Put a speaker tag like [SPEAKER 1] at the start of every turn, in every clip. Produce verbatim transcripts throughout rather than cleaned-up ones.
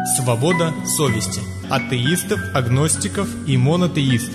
[SPEAKER 1] Свобода совести. Атеистов, агностиков и монотеистов.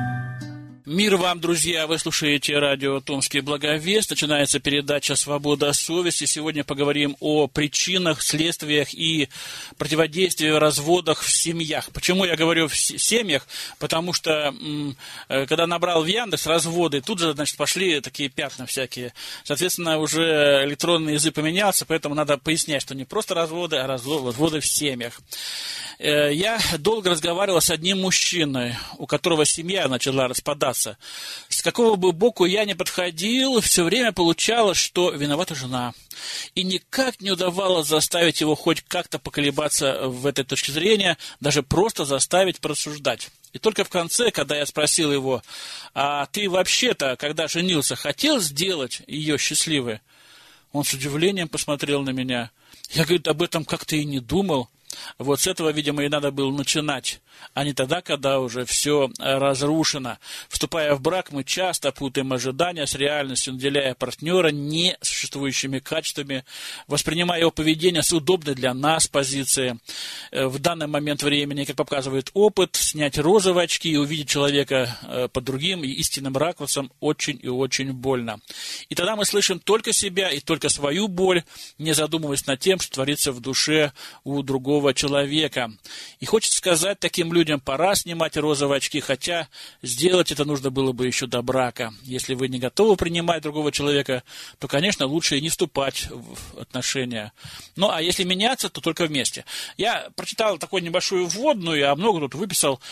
[SPEAKER 2] Мир вам, друзья! Вы слушаете радио «Томский благовест». Начинается передача «Свобода совести». Сегодня поговорим о причинах, следствиях и противодействии разводах в семьях. Почему я говорю в семьях? Потому что, когда набрал в Яндекс разводы, тут же, значит, пошли такие пятна всякие. Соответственно, уже электронный язык поменялся, поэтому надо пояснять, что не просто разводы, а разводы в семьях. Я долго разговаривал с одним мужчиной, у которого семья начала распадаться. С какого бы боку я ни подходил, все время получалось, что виновата жена. И никак не удавалось заставить его хоть как-то поколебаться в этой точке зрения, даже просто заставить порассуждать. И только в конце, когда я спросил его, а ты вообще-то, когда женился, хотел сделать ее счастливой? Он с удивлением посмотрел на меня. Я, говорит, об этом как-то и не думал. Вот с этого, видимо, и надо было начинать, а не тогда, когда уже все разрушено. Вступая в брак, мы часто путаем ожидания с реальностью, наделяя партнера несуществующими качествами, воспринимая его поведение с удобной для нас позиции. В данный момент времени, как показывает опыт, снять розовые очки и увидеть человека под другим и истинным ракурсом очень и очень больно. И тогда мы слышим только себя и только свою боль, не задумываясь над тем, что творится в душе у другого человека. И хочется сказать таким людям, пора снимать розовые очки, хотя сделать это нужно было бы еще до брака. Если вы не готовы принимать другого человека, то, конечно, лучше и не вступать в отношения. Ну, а если меняться, то только вместе. Я прочитал такую небольшую вводную, я много тут выписал.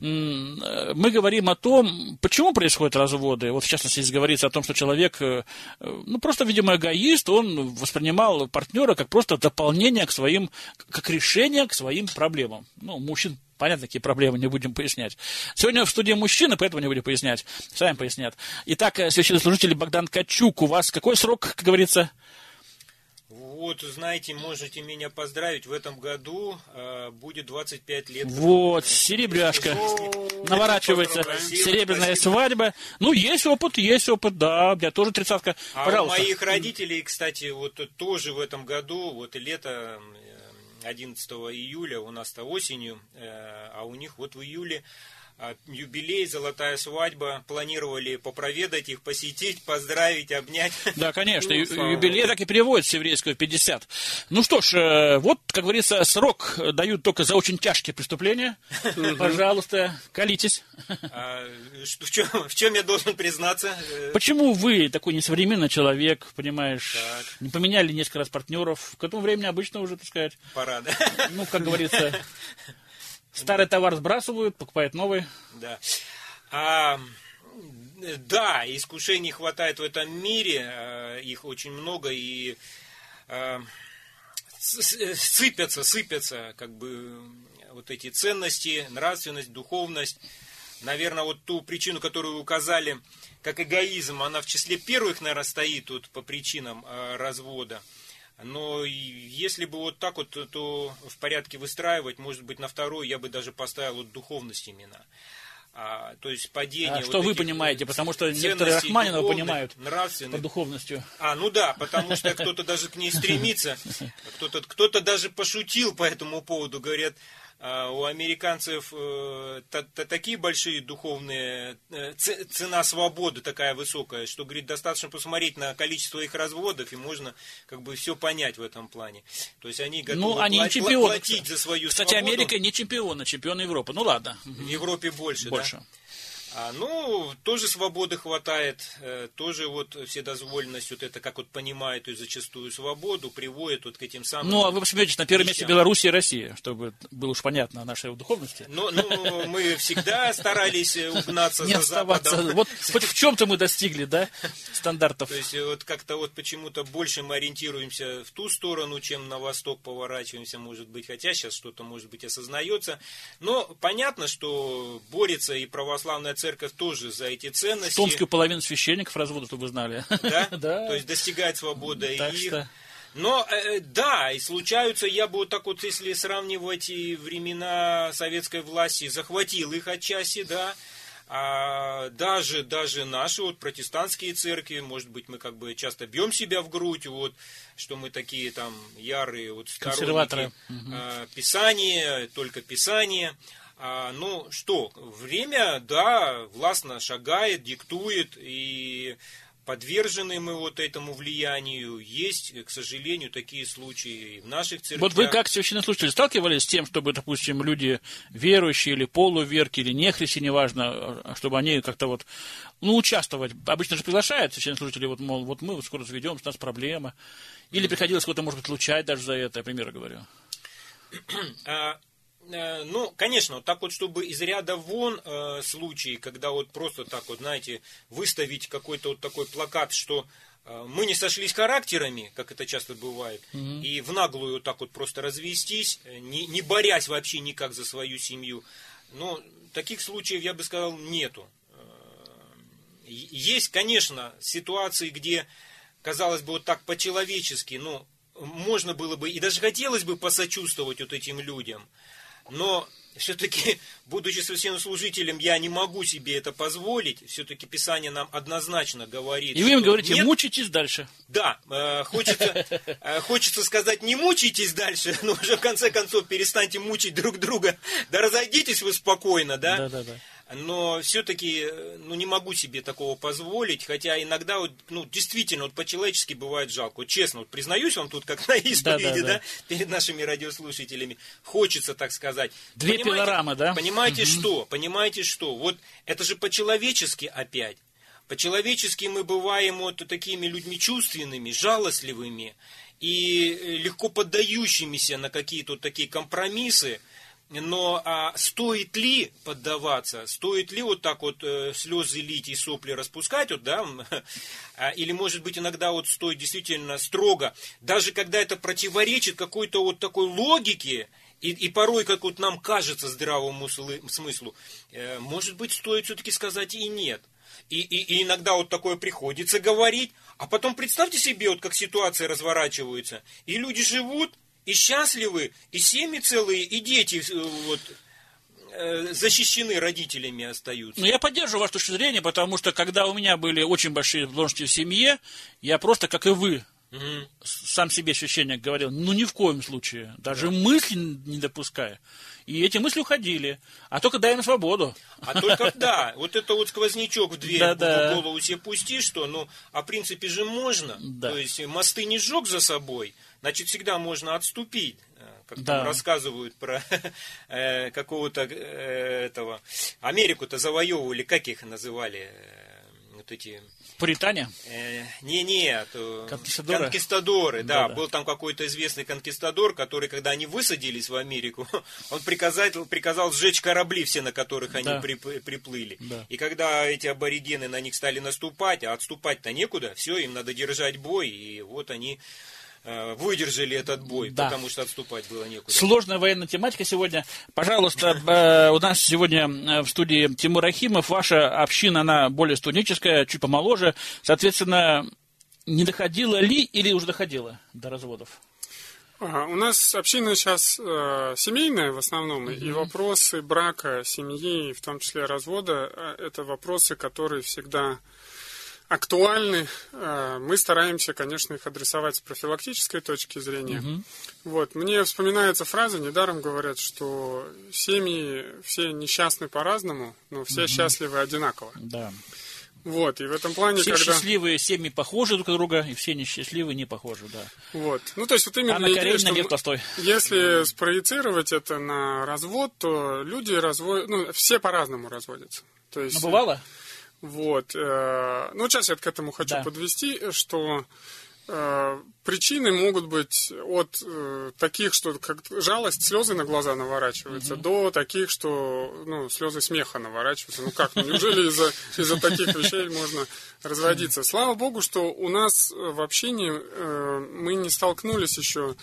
[SPEAKER 2] Мы говорим о том, почему происходят разводы. Вот, в частности, здесь говорится о том, что человек, ну, просто, видимо, эгоист, он воспринимал партнера как просто дополнение к своим, как решение к своим проблемам. Ну, мужчин, понятно, какие проблемы, не будем пояснять. Сегодня в студии мужчины, поэтому не будем пояснять. Сами пояснят. Итак, священнослужитель Богдан Качук, у вас какой срок, как говорится?
[SPEAKER 3] Вот, знаете, можете меня поздравить. В этом году э, будет двадцать пять лет.
[SPEAKER 2] Вот, серебряшка. Наворачивается серебряная свадьба. Ну, есть опыт, есть опыт, да. Я тоже тридцатка.
[SPEAKER 3] А
[SPEAKER 2] Пожалуйста.
[SPEAKER 3] у моих родителей, кстати, вот тоже в этом году, вот лето одиннадцатого июля, у нас-то осенью, а у них вот в июле юбилей, золотая свадьба. Планировали попроведать их, посетить, поздравить, обнять.
[SPEAKER 2] Да, конечно, юбилей так и переводится с еврейского пятьдесят. Ну что ж, вот, как говорится, срок дают только за очень тяжкие преступления. Пожалуйста, колитесь.
[SPEAKER 3] А, в, чем, в чем я должен признаться?
[SPEAKER 2] Почему вы, такой несовременный человек, понимаешь,
[SPEAKER 3] так.
[SPEAKER 2] не поменяли несколько раз партнеров? К этому времени обычно уже, так сказать...
[SPEAKER 3] Пора, да?
[SPEAKER 2] Ну, как говорится... Старый товар сбрасывают, покупают новый.
[SPEAKER 3] Да. А, да, искушений хватает в этом мире, их очень много, и а, сыпятся, сыпятся, как бы, вот эти ценности, нравственность, духовность. Наверное, вот ту причину, которую вы указали, как эгоизм, она в числе первых, наверное, стоит вот по причинам а, развода. Но если бы вот так вот, то в порядке выстраивать, может быть, на второй я бы даже поставил вот духовность именно. А, то есть падение...
[SPEAKER 2] А что вот вы понимаете? Потому что некоторые Рахманинова понимают под духовностью.
[SPEAKER 3] А, ну да, потому что кто-то даже к ней стремится. Кто-то, кто-то даже пошутил по этому поводу. Говорят, у американцев э, та, та, такие большие духовные, э, цена свободы такая высокая, что, говорит, достаточно посмотреть на количество их разводов, и можно как бы все понять в этом плане. То есть они готовы
[SPEAKER 2] ну, они
[SPEAKER 3] платить,
[SPEAKER 2] чемпионы,
[SPEAKER 3] платить за свою
[SPEAKER 2] кстати,
[SPEAKER 3] свободу.
[SPEAKER 2] Кстати, Америка не чемпион, а чемпион Европы. Ну ладно.
[SPEAKER 3] В Европе больше,
[SPEAKER 2] больше.
[SPEAKER 3] Да? А, ну, тоже свободы хватает, э, тоже вот вседозволенность, вот это, как вот понимает, то есть зачастую свободу, приводит вот к этим самым...
[SPEAKER 2] Ну, а вы посмотрите, на первом месте Белоруссия и Россия, чтобы было уж понятно о нашей духовности.
[SPEAKER 3] Ну, ну мы всегда старались угнаться за Западом.
[SPEAKER 2] Вот хоть в чем-то мы достигли, да, стандартов.
[SPEAKER 3] То есть, вот как-то вот почему-то больше мы ориентируемся в ту сторону, чем на восток поворачиваемся, может быть, хотя сейчас что-то, может быть, осознается. Но понятно, что борется и православная церковь тоже за эти ценности.
[SPEAKER 2] В Томске половина священников разводов, чтобы вы знали.
[SPEAKER 3] Да?
[SPEAKER 2] Да.
[SPEAKER 3] То есть достигает свободы
[SPEAKER 2] так
[SPEAKER 3] их.
[SPEAKER 2] Что...
[SPEAKER 3] Но э, да, и случаются, я бы вот так вот, если сравнивать и времена советской власти, захватил их отчасти, да. А даже, даже наши вот протестантские церкви, может быть, мы как бы часто бьем себя в грудь, вот, что мы такие там ярые вот, сторонники э, Писания, только Писания. А, ну что, время, да, властно шагает, диктует, и подвержены мы вот этому влиянию. Есть, к сожалению, такие случаи в наших церквях.
[SPEAKER 2] Вот вы как священнослужители сталкивались с тем, чтобы, допустим, люди верующие или полуверки, или нехристи, неважно, чтобы они как-то вот, ну, участвовать. Обычно же приглашают священнослужители, вот, мол, вот мы вот скоро заведем, у нас проблема. Или приходилось кого-то, может быть, отлучать даже за это, я примеры говорю.
[SPEAKER 3] Ну, конечно, вот так вот, чтобы из ряда вон э, случаи, когда вот просто так вот, знаете, выставить какой-то вот такой плакат, что э, мы не сошлись характерами, как это часто бывает, mm-hmm. и в наглую вот так вот просто развестись, не, не борясь вообще никак за свою семью. Но таких случаев, я бы сказал, нету. Есть, конечно, ситуации, где, казалось бы, вот так по-человечески, ну, можно было бы, и даже хотелось бы посочувствовать вот этим людям. Но все-таки, будучи священнослужителем, я не могу себе это позволить. Все-таки Писание нам однозначно говорит.
[SPEAKER 2] И вы им говорите, нет, мучайтесь дальше.
[SPEAKER 3] Да, э, хочется, э, хочется сказать, не мучайтесь дальше, но уже в конце концов перестаньте мучить друг друга. Да разойдитесь вы спокойно, да?
[SPEAKER 2] Да, да, да.
[SPEAKER 3] Но все-таки, ну, не могу себе такого позволить, хотя иногда, вот, ну, действительно, вот по-человечески бывает жалко. Вот честно, вот признаюсь вам тут, как на исповеди, да, да, да. да, перед нашими радиослушателями, хочется, так сказать.
[SPEAKER 2] Две
[SPEAKER 3] понимаете,
[SPEAKER 2] пилорамы, да?
[SPEAKER 3] Понимаете,
[SPEAKER 2] угу.
[SPEAKER 3] что? Понимаете, что? Вот это же по-человечески опять. По-человечески мы бываем вот такими людьми чувственными, жалостливыми и легко поддающимися на какие-то вот такие компромиссы. Но а стоит ли поддаваться, стоит ли вот так вот э, слезы лить и сопли распускать, вот, да, а, или, может быть, иногда вот стоит действительно строго, даже когда это противоречит какой-то вот такой логике, и, и порой, как вот нам кажется, здравому смыслу, э, может быть, стоит все-таки сказать и нет. И, и, и иногда вот такое приходится говорить, а потом представьте себе, вот как ситуация разворачивается, и люди живут, и счастливы, и семьи целые, и дети вот, защищены родителями остаются.
[SPEAKER 2] Ну, я поддерживаю вашу точку зрения, потому что, когда у меня были очень большие должности в семье, я просто, как и вы, угу. сам себе священник говорил, ну, ни в коем случае, даже да. мысли не допуская. И эти мысли уходили. А только дай на свободу.
[SPEAKER 3] А только, да, вот это вот сквознячок в дверь, да, в да. голову себе пусти, что, ну, а в принципе же можно. Да. То есть, мосты не сжег за собой, значит, всегда можно отступить. Как да. там рассказывают про э, какого-то э, этого... Америку-то завоевывали, как их называли? Э, вот эти...
[SPEAKER 2] Пуритане?
[SPEAKER 3] Э, не-не,
[SPEAKER 2] конкистадоры,
[SPEAKER 3] конкистадоры да,
[SPEAKER 2] да, да.
[SPEAKER 3] Был там какой-то известный конкистадор, который, когда они высадились в Америку, он приказал, приказал сжечь корабли все, на которых они да. при, приплыли. Да. И когда эти аборигены на них стали наступать, а отступать-то некуда, все, им надо держать бой, и вот они... выдержали этот бой, да. потому что отступать было некуда.
[SPEAKER 2] Сложная военная тематика сегодня. Пожалуйста, у нас сегодня в студии Тимур Рахимов. Ваша община, она более студенческая, чуть помоложе. Соответственно, не доходила ли или уже доходила до разводов?
[SPEAKER 4] Ага, у нас община сейчас э, семейная в основном, mm-hmm. и вопросы брака, семьи, в том числе развода, это вопросы, которые всегда... актуальны. Мы стараемся, конечно, их адресовать с профилактической точки зрения. Угу. Вот. Мне вспоминается фраза, недаром говорят, что семьи все несчастны по-разному, но все угу. счастливы одинаково.
[SPEAKER 2] Да.
[SPEAKER 4] Вот, и в этом плане,
[SPEAKER 2] все
[SPEAKER 4] когда...
[SPEAKER 2] счастливые семьи похожи друг на друга, и все несчастливые не похожи, да.
[SPEAKER 4] Вот, ну то есть вот именно
[SPEAKER 2] Анна
[SPEAKER 4] идея,
[SPEAKER 2] Каренина, Лев Толстой.
[SPEAKER 4] Если спроецировать это на развод, то люди разводят, ну все по-разному разводятся. То есть...
[SPEAKER 2] Ну бывало?
[SPEAKER 4] Вот. Ну, сейчас я к этому хочу да. подвести, что э, причины могут быть от э, таких, что как жалость, слезы на глаза наворачиваются, угу. до таких, что ну, слезы смеха наворачиваются. Ну как, ну, неужели из-за, из-за таких вещей можно разводиться? Слава Богу, что у нас в общине э, мы не столкнулись еще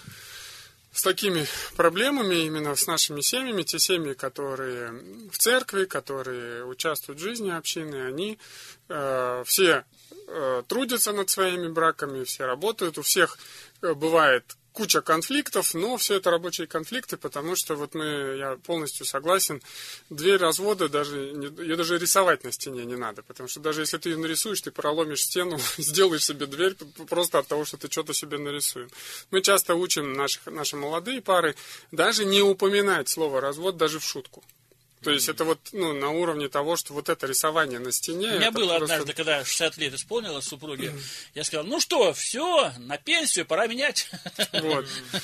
[SPEAKER 4] с такими проблемами именно с нашими семьями. Те семьи, которые в церкви, которые участвуют в жизни общины, они э, все э, трудятся над своими браками, все работают. У всех э, бывает куча конфликтов, но все это рабочие конфликты, потому что вот мы, я полностью согласен, дверь развода, даже, ее даже рисовать на стене не надо, потому что даже если ты ее нарисуешь, ты проломишь стену, сделаешь себе дверь просто от того, что ты что-то себе нарисуешь. Мы часто учим наших, наши молодые пары даже не упоминать слово развод даже в шутку. То есть это вот ну, на уровне того, что вот это рисование на стене...
[SPEAKER 2] У меня было
[SPEAKER 4] просто...
[SPEAKER 2] однажды, когда шестьдесят лет исполнилось супруге, я сказал, ну что, все, на пенсию, пора менять. Вот.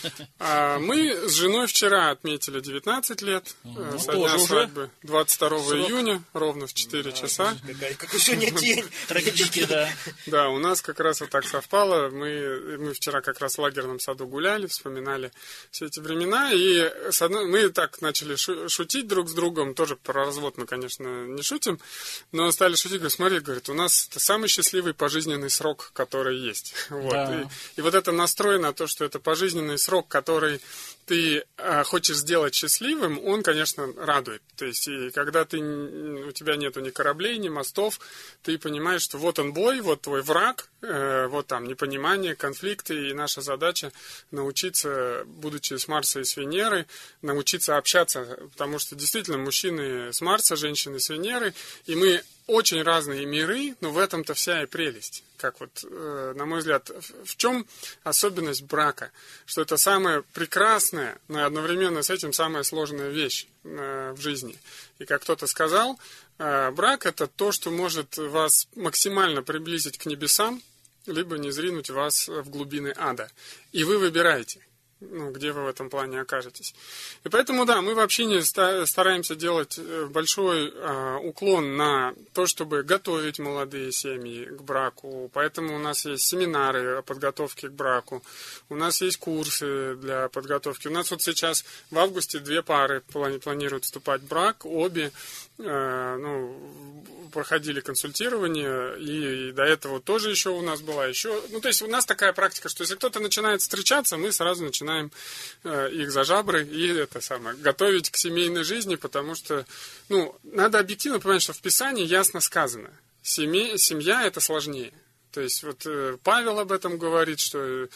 [SPEAKER 4] А мы с женой вчера отметили девятнадцать лет, ну, со дня свадьбы, двадцать второго июня, ровно в четыре да, часа.
[SPEAKER 3] Какой сегодня день.
[SPEAKER 2] Трагически, да.
[SPEAKER 4] Да, у нас как раз вот так совпало. Мы, мы вчера как раз в лагерном саду гуляли, вспоминали все эти времена, и с одной, мы так начали шутить друг с другом. Тоже про развод мы, конечно, не шутим, но стали шутить, говорят, смотри, говорит, у нас это самый счастливый пожизненный срок, который есть. Вот. Да. И, и вот это настрой на то, что это пожизненный срок, который ты а, хочешь сделать счастливым, он, конечно, радует. То есть, и когда ты, у тебя нету ни кораблей, ни мостов, ты понимаешь, что вот он бой, вот твой враг, э, вот там непонимание, конфликты, и наша задача научиться, будучи с Марса и с Венеры, научиться общаться, потому что действительно мужчины с Марса, женщины с Венеры, и мы очень разные миры, но в этом-то вся и прелесть. Как вот, э, на мой взгляд, в, в чем особенность брака? Что это самая прекрасная, но одновременно с этим самая сложная вещь э, в жизни. И как кто-то сказал, э, брак это то, что может вас максимально приблизить к небесам, либо низвергнуть вас в глубины ада. И вы выбираете. Ну, где вы в этом плане окажетесь. И поэтому, да, мы вообще не стараемся делать большой э, уклон на то, чтобы готовить молодые семьи к браку. Поэтому у нас есть семинары о подготовке к браку. У нас есть курсы для подготовки. У нас вот сейчас в августе две пары планируют вступать в брак. Обе э, ну, проходили консультирование. И, и до этого тоже еще у нас была еще... Ну, то есть у нас такая практика, что если кто-то начинает встречаться, мы сразу начинаем Начинаем э, их за жабры и это самое, готовить к семейной жизни, потому что, ну, надо объективно понимать, что в Писании ясно сказано, семья, семья это сложнее. То есть вот э, Павел об этом говорит, что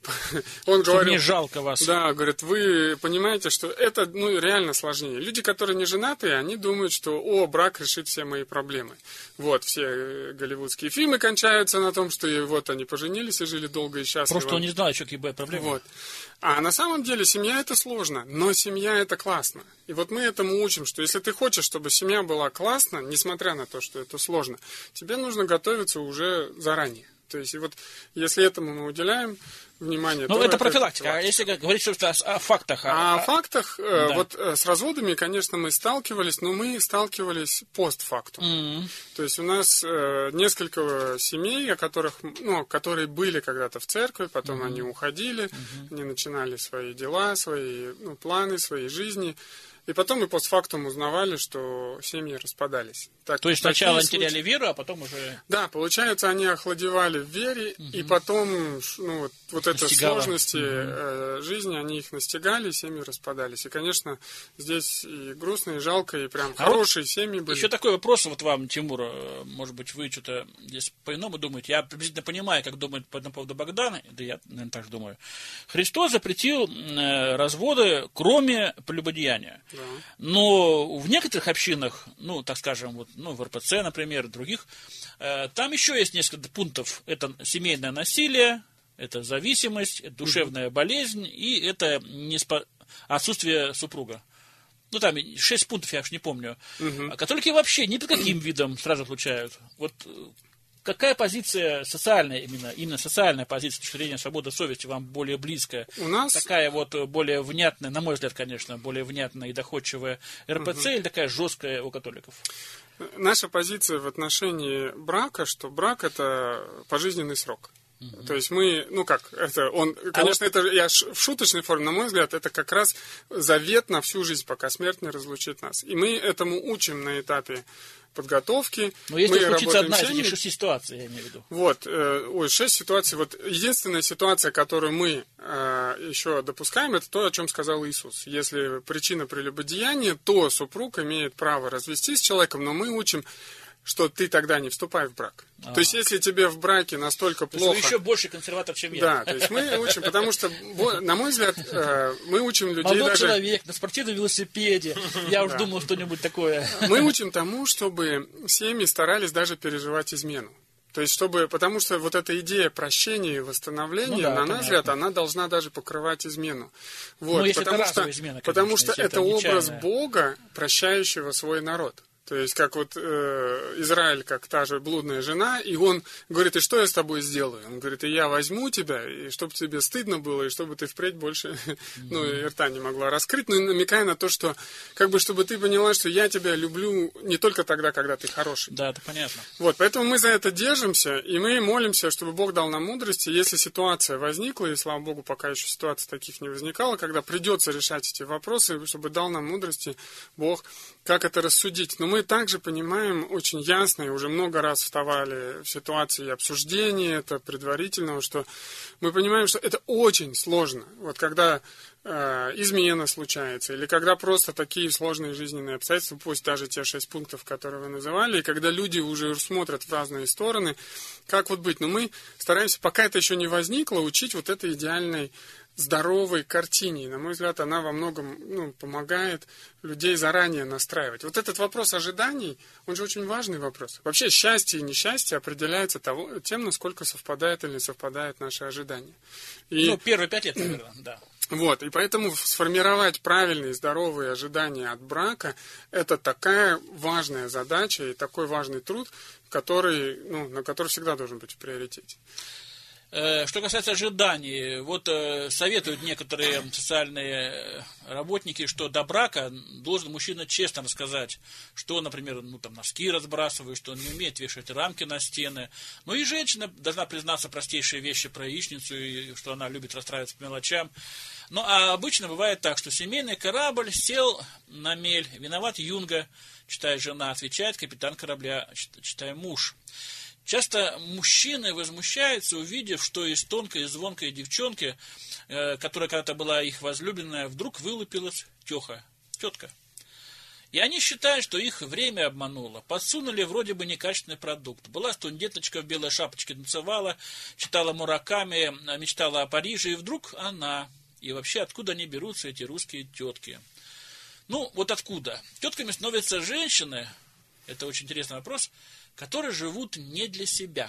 [SPEAKER 4] он
[SPEAKER 2] что
[SPEAKER 4] говорил...
[SPEAKER 2] Мне жалко вас.
[SPEAKER 4] Да, говорит, вы понимаете, что это ну, реально сложнее. Люди, которые не женатые, они думают, что о, брак решит все мои проблемы. Вот, все голливудские фильмы кончаются на том, что вот они поженились и жили долго и счастливо.
[SPEAKER 2] Просто он не знает, что какие бывают проблемы.
[SPEAKER 4] Вот. А на самом деле семья это сложно, но семья это классно. И вот мы этому учим, что если ты хочешь, чтобы семья была классна, несмотря на то, что это сложно, тебе нужно готовиться уже заранее. То есть, и вот если этому мы уделяем внимание...
[SPEAKER 2] Ну, это, это профилактика. А если говорить что-то о, о фактах...
[SPEAKER 4] А о фактах, да. Вот с разводами, конечно, мы сталкивались, но мы сталкивались постфактум. Mm-hmm. То есть, у нас несколько семей, о которых, ну, которые были когда-то в церкви, потом mm-hmm. они уходили, mm-hmm. они начинали свои дела, свои ну, планы, свои жизни... И потом мы постфактум узнавали, что семьи распадались. Так,
[SPEAKER 2] То есть сначала они
[SPEAKER 4] случаи...
[SPEAKER 2] теряли веру, а потом уже...
[SPEAKER 4] Да, получается, они охладевали в вере, угу. и потом ну, вот, вот это сложности угу. жизни, они их настигали, семьи распадались. И, конечно, здесь и грустно, и жалко, и прям а хорошие вот семьи были.
[SPEAKER 2] Еще такой вопрос вот вам, Тимур, может быть, вы что-то здесь по-иному думаете. Я приблизительно понимаю, как думает по поводу Богдана, да я, наверное, так же думаю. Христос запретил разводы, кроме прелюбодеяния. Да. Но в некоторых общинах, ну, так скажем, вот, ну, в эр пэ цэ, например, других, э, там еще есть несколько пунктов. Это семейное насилие, это зависимость, это душевная болезнь и это неспо... отсутствие супруга. Ну, там шесть пунктов, я уж не помню. Угу. А католики вообще ни под каким видом сразу отлучают. Вот какая позиция социальная, именно, именно социальная позиция, с точки зрения свободы совести вам более близкая?
[SPEAKER 4] У нас...
[SPEAKER 2] Такая вот более внятная, на мой взгляд, конечно, более внятная и доходчивая эр пэ цэ угу. или такая жесткая у католиков?
[SPEAKER 4] Наша позиция в отношении брака, что брак – это пожизненный срок. Uh-huh. То есть мы, ну как, это он, конечно, а вот... это я в шуточной форме, на мой взгляд, это как раз завет на всю жизнь, пока смерть не разлучит нас. И мы этому учим на этапе подготовки.
[SPEAKER 2] Но если случится одна из этих шести ситуаций, я имею в виду.
[SPEAKER 4] Вот, э, ой, шесть ситуаций. Вот единственная ситуация, которую мы э, еще допускаем, это то, о чем сказал Иисус. Если причина прелюбодеяния, то супруг имеет право развестись с человеком, но мы учим что ты тогда не вступай в брак.
[SPEAKER 2] А-а-а.
[SPEAKER 4] То есть, если тебе в браке настолько
[SPEAKER 2] то
[SPEAKER 4] плохо...
[SPEAKER 2] То есть, вы еще больше консерватор, чем я.
[SPEAKER 4] Да, то есть, мы учим, потому что, на мой взгляд, мы учим людей
[SPEAKER 2] Молодой
[SPEAKER 4] даже...
[SPEAKER 2] человек на спортивном велосипеде. Я уж думал что-нибудь такое.
[SPEAKER 4] Мы учим тому, чтобы семьи старались даже переживать измену. То есть, чтобы, потому что вот эта идея прощения и восстановления, ну, да, на наш взгляд, она должна даже покрывать измену. Вот,
[SPEAKER 2] ну, если
[SPEAKER 4] потому
[SPEAKER 2] это
[SPEAKER 4] что,
[SPEAKER 2] измена, конечно,
[SPEAKER 4] потому что это,
[SPEAKER 2] это
[SPEAKER 4] образ
[SPEAKER 2] нечаянная.
[SPEAKER 4] Бога, прощающего свой народ. То есть, как вот э, Израиль, как та же блудная жена, и он говорит, и что я с тобой сделаю? Он говорит, и я возьму тебя, и чтобы тебе стыдно было, и чтобы ты впредь больше, mm-hmm. ну, и рта не могла раскрыть, но намекая на то, что, как бы, чтобы ты поняла, что я тебя люблю не только тогда, когда ты хороший.
[SPEAKER 2] Да, это понятно.
[SPEAKER 4] Вот, поэтому мы за это держимся, и мы молимся, чтобы Бог дал нам мудрости, если ситуация возникла, и, слава Богу, пока еще ситуаций таких не возникало, когда придется решать эти вопросы, чтобы дал нам мудрости Бог, как это рассудить. Но мы также понимаем очень ясно, и уже много раз вставали в ситуации обсуждения, это предварительного, что мы понимаем, что это очень сложно. Вот когда э, измена случается, или когда просто такие сложные жизненные обстоятельства, пусть даже те шесть пунктов, которые вы называли, и когда люди уже смотрят в разные стороны, как вот быть. Но мы стараемся, пока это еще не возникло, учить вот этой идеальной здоровой картине. И, на мой взгляд, она во многом ну, помогает людей заранее настраивать. Вот этот вопрос ожиданий, он же очень важный вопрос. Вообще счастье и несчастье определяется того, тем, насколько совпадает или не совпадает наши ожидания. И...
[SPEAKER 2] Ну, первые пять лет, наверное, да.
[SPEAKER 4] Вот, и поэтому сформировать правильные, здоровые ожидания от брака – это такая важная задача и такой важный труд, который, ну, на который всегда должен быть в приоритете.
[SPEAKER 2] Что касается ожиданий, вот советуют некоторые социальные работники, что до брака должен мужчина честно рассказать, что, например, ну, там, носки разбрасывает, что он не умеет вешать рамки на стены. Ну и женщина должна признаться простейшие вещи про яичницу, и что она любит расстраиваться по мелочам. Ну а обычно бывает так, что семейный корабль сел на мель, виноват юнга, читая жена, отвечает капитан корабля, читая муж. Часто мужчины возмущаются, увидев, что из тонкой и звонкой девчонки, э, которая когда-то была их возлюбленная, вдруг вылупилась тёха, тетка. И они считают, что их время обмануло. Подсунули вроде бы некачественный продукт. Была студенточка в белой шапочке, танцевала, читала Мураками, мечтала о Париже, и вдруг она. И вообще, откуда они берутся, эти русские тетки? Ну, вот откуда? Тетками становятся женщины, это очень интересный вопрос, которые живут не для себя.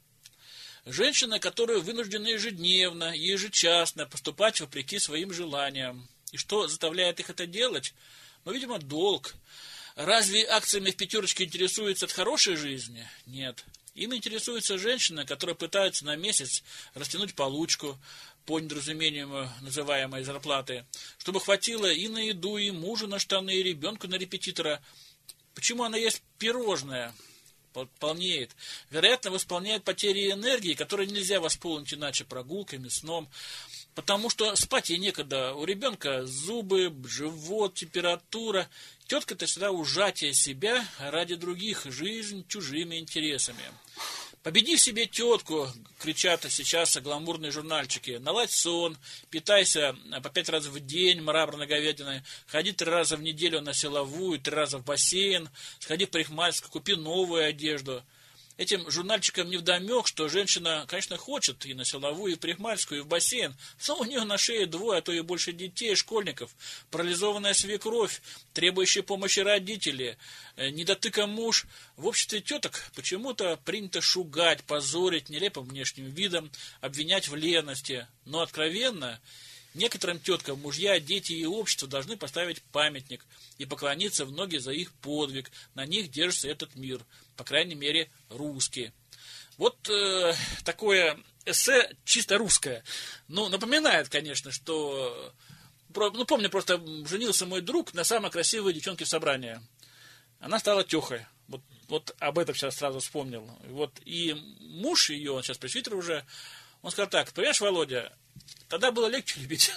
[SPEAKER 2] Женщины, которые вынуждены ежедневно, ежечасно поступать вопреки своим желаниям. И что заставляет их это делать? Ну, видимо, долг. Разве акциями в пятерочке интересуются от хорошей жизни? Нет. Им интересуются женщины, которые пытаются на месяц растянуть получку, по недоразумению называемой зарплаты, чтобы хватило и на еду, и мужу на штаны, и ребенку на репетитора. Почему она ест пирожное? Полнеет. Вероятно, восполняет потери энергии, которые нельзя восполнить иначе прогулками, сном. Потому что спать ей некогда. У ребенка зубы, живот, температура. Тетка-то всегда ужатие себя ради других, жизнь чужими интересами. Победи в себе тетку, кричат сейчас гламурные журнальчики. Наладь сон, питайся по пять раз в день мраморной говядиной, ходи три раза в неделю на силовую, три раза в бассейн, сходи в парикмахерскую, купи новую одежду. Этим журнальчикам невдомек, что женщина, конечно, хочет и на силовую, и в парикмахерскую, и в бассейн, но у нее на шее двое, а то и больше детей, школьников, парализованная свекровь, требующая помощи родители, недотыка муж. В обществе теток почему-то принято шугать, позорить нелепым внешним видом, обвинять в лености. Но откровенно, некоторым теткам мужья, дети и общество должны поставить памятник и поклониться в ноги за их подвиг. На них держится этот мир, по крайней мере, русский. Вот э, такое эссе чисто русское. Ну, напоминает, конечно, что... Ну, помню, просто женился мой друг на самой красивой девчонке в собрании. Она стала тёхой. Вот, вот об этом сейчас сразу вспомнил. Вот, и муж ее, он сейчас пресвитер уже, он сказал так: понимаешь, Володя, тогда было легче любить.